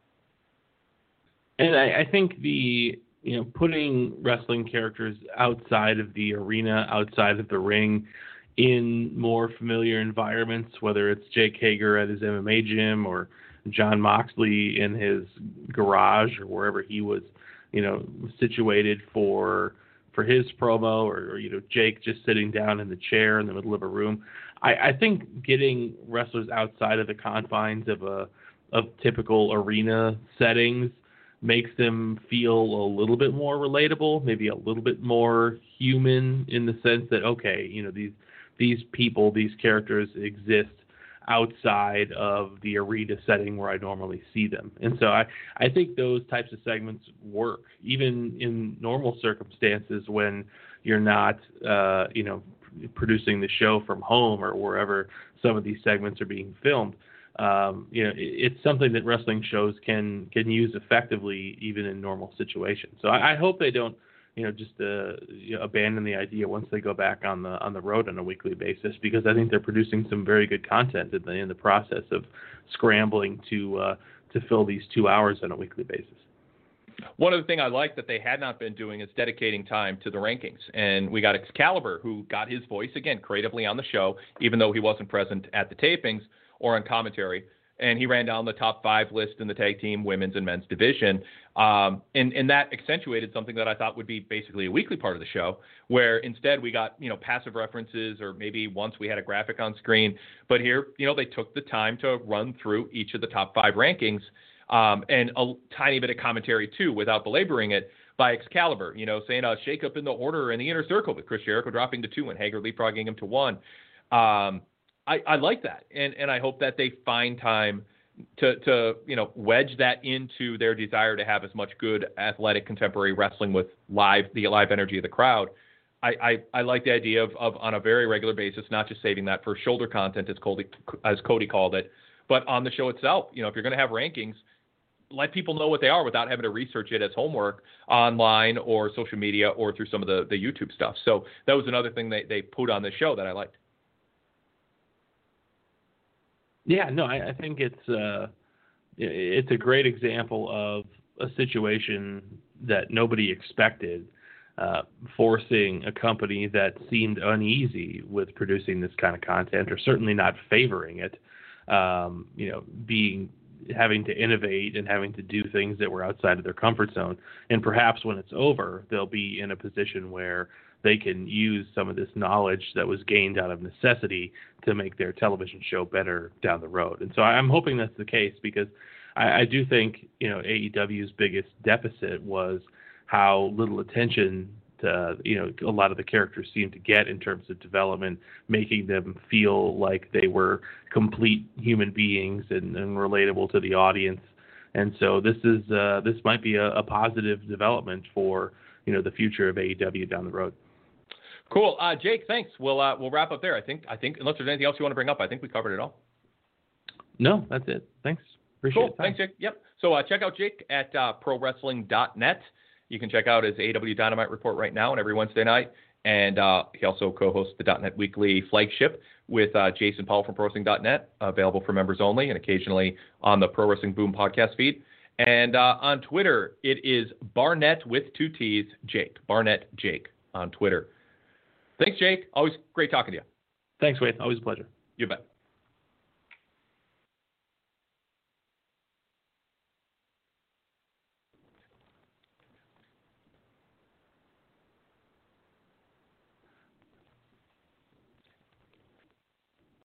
And I think putting wrestling characters outside of the arena, outside of the ring, in more familiar environments, whether it's Jake Hager at his MMA gym or Jon Moxley in his garage or wherever he was, situated for his promo, or Jake just sitting down in the chair in the middle of a room. I think getting wrestlers outside of the confines of typical arena settings makes them feel a little bit more relatable, maybe a little bit more human, in the sense that, okay, these people, these characters exist outside of the arena setting where I normally see them. And so I think those types of segments work, even in normal circumstances when you're not, producing the show from home or wherever some of these segments are being filmed. It's something that wrestling shows can use effectively even in normal situations. So I hope they don't, just abandon the idea once they go back on the road on a weekly basis, because I think they're producing some very good content in the process of scrambling to fill these 2 hours on a weekly basis. One of the things I like that they had not been doing is dedicating time to the rankings. And we got Excalibur, who got his voice, again, creatively on the show, even though he wasn't present at the tapings or on commentary. And he ran down the top 5 list in the tag team women's and men's division. And that accentuated something that I thought would be basically a weekly part of the show, where instead we got, passive references, or maybe once we had a graphic on screen. But here, they took the time to run through each of the top 5 rankings, and a tiny bit of commentary too, without belaboring it, by Excalibur, saying a shakeup in the order in the inner circle with Chris Jericho dropping to 2 and Hager leapfrogging him to 1. I like that, and I hope that they find time to wedge that into their desire to have as much good athletic contemporary wrestling with the live energy of the crowd. I like the idea of on a very regular basis, not just saving that for shoulder content, as Cody called it, but on the show itself. If you're going to have rankings, let people know what they are without having to research it as homework online or social media or through some of the YouTube stuff. So that was another thing they put on the show that I liked. Yeah, no, I think it's a great example of a situation that nobody expected, forcing a company that seemed uneasy with producing this kind of content, or certainly not favoring it, having to innovate and having to do things that were outside of their comfort zone. And perhaps when it's over, they'll be in a position where they can use some of this knowledge that was gained out of necessity to make their television show better down the road. And so I'm hoping that's the case, because I do think, AEW's biggest deficit was how little attention a lot of the characters seemed to get in terms of development, making them feel like they were complete human beings and relatable to the audience. And so this might be a positive development for the future of AEW down the road. Cool, Jake. Thanks. We'll wrap up there. I think unless there's anything else you want to bring up, I think we covered it all. No, that's it. Thanks. Appreciate it. Cool. Thanks, Jake. Yep. So check out Jake at prowrestling.net. You can check out his AEW Dynamite report right now and every Wednesday night. And he also co-hosts the .net Weekly flagship with Jason Paul from ProWrestling.net, available for members only, and occasionally on the Pro Wrestling Boom podcast feed. And on Twitter, it is Barnett with 2 T's, Jake. Barnett Jake on Twitter. Thanks, Jake. Always great talking to you. Thanks, Wade. Always a pleasure. You bet.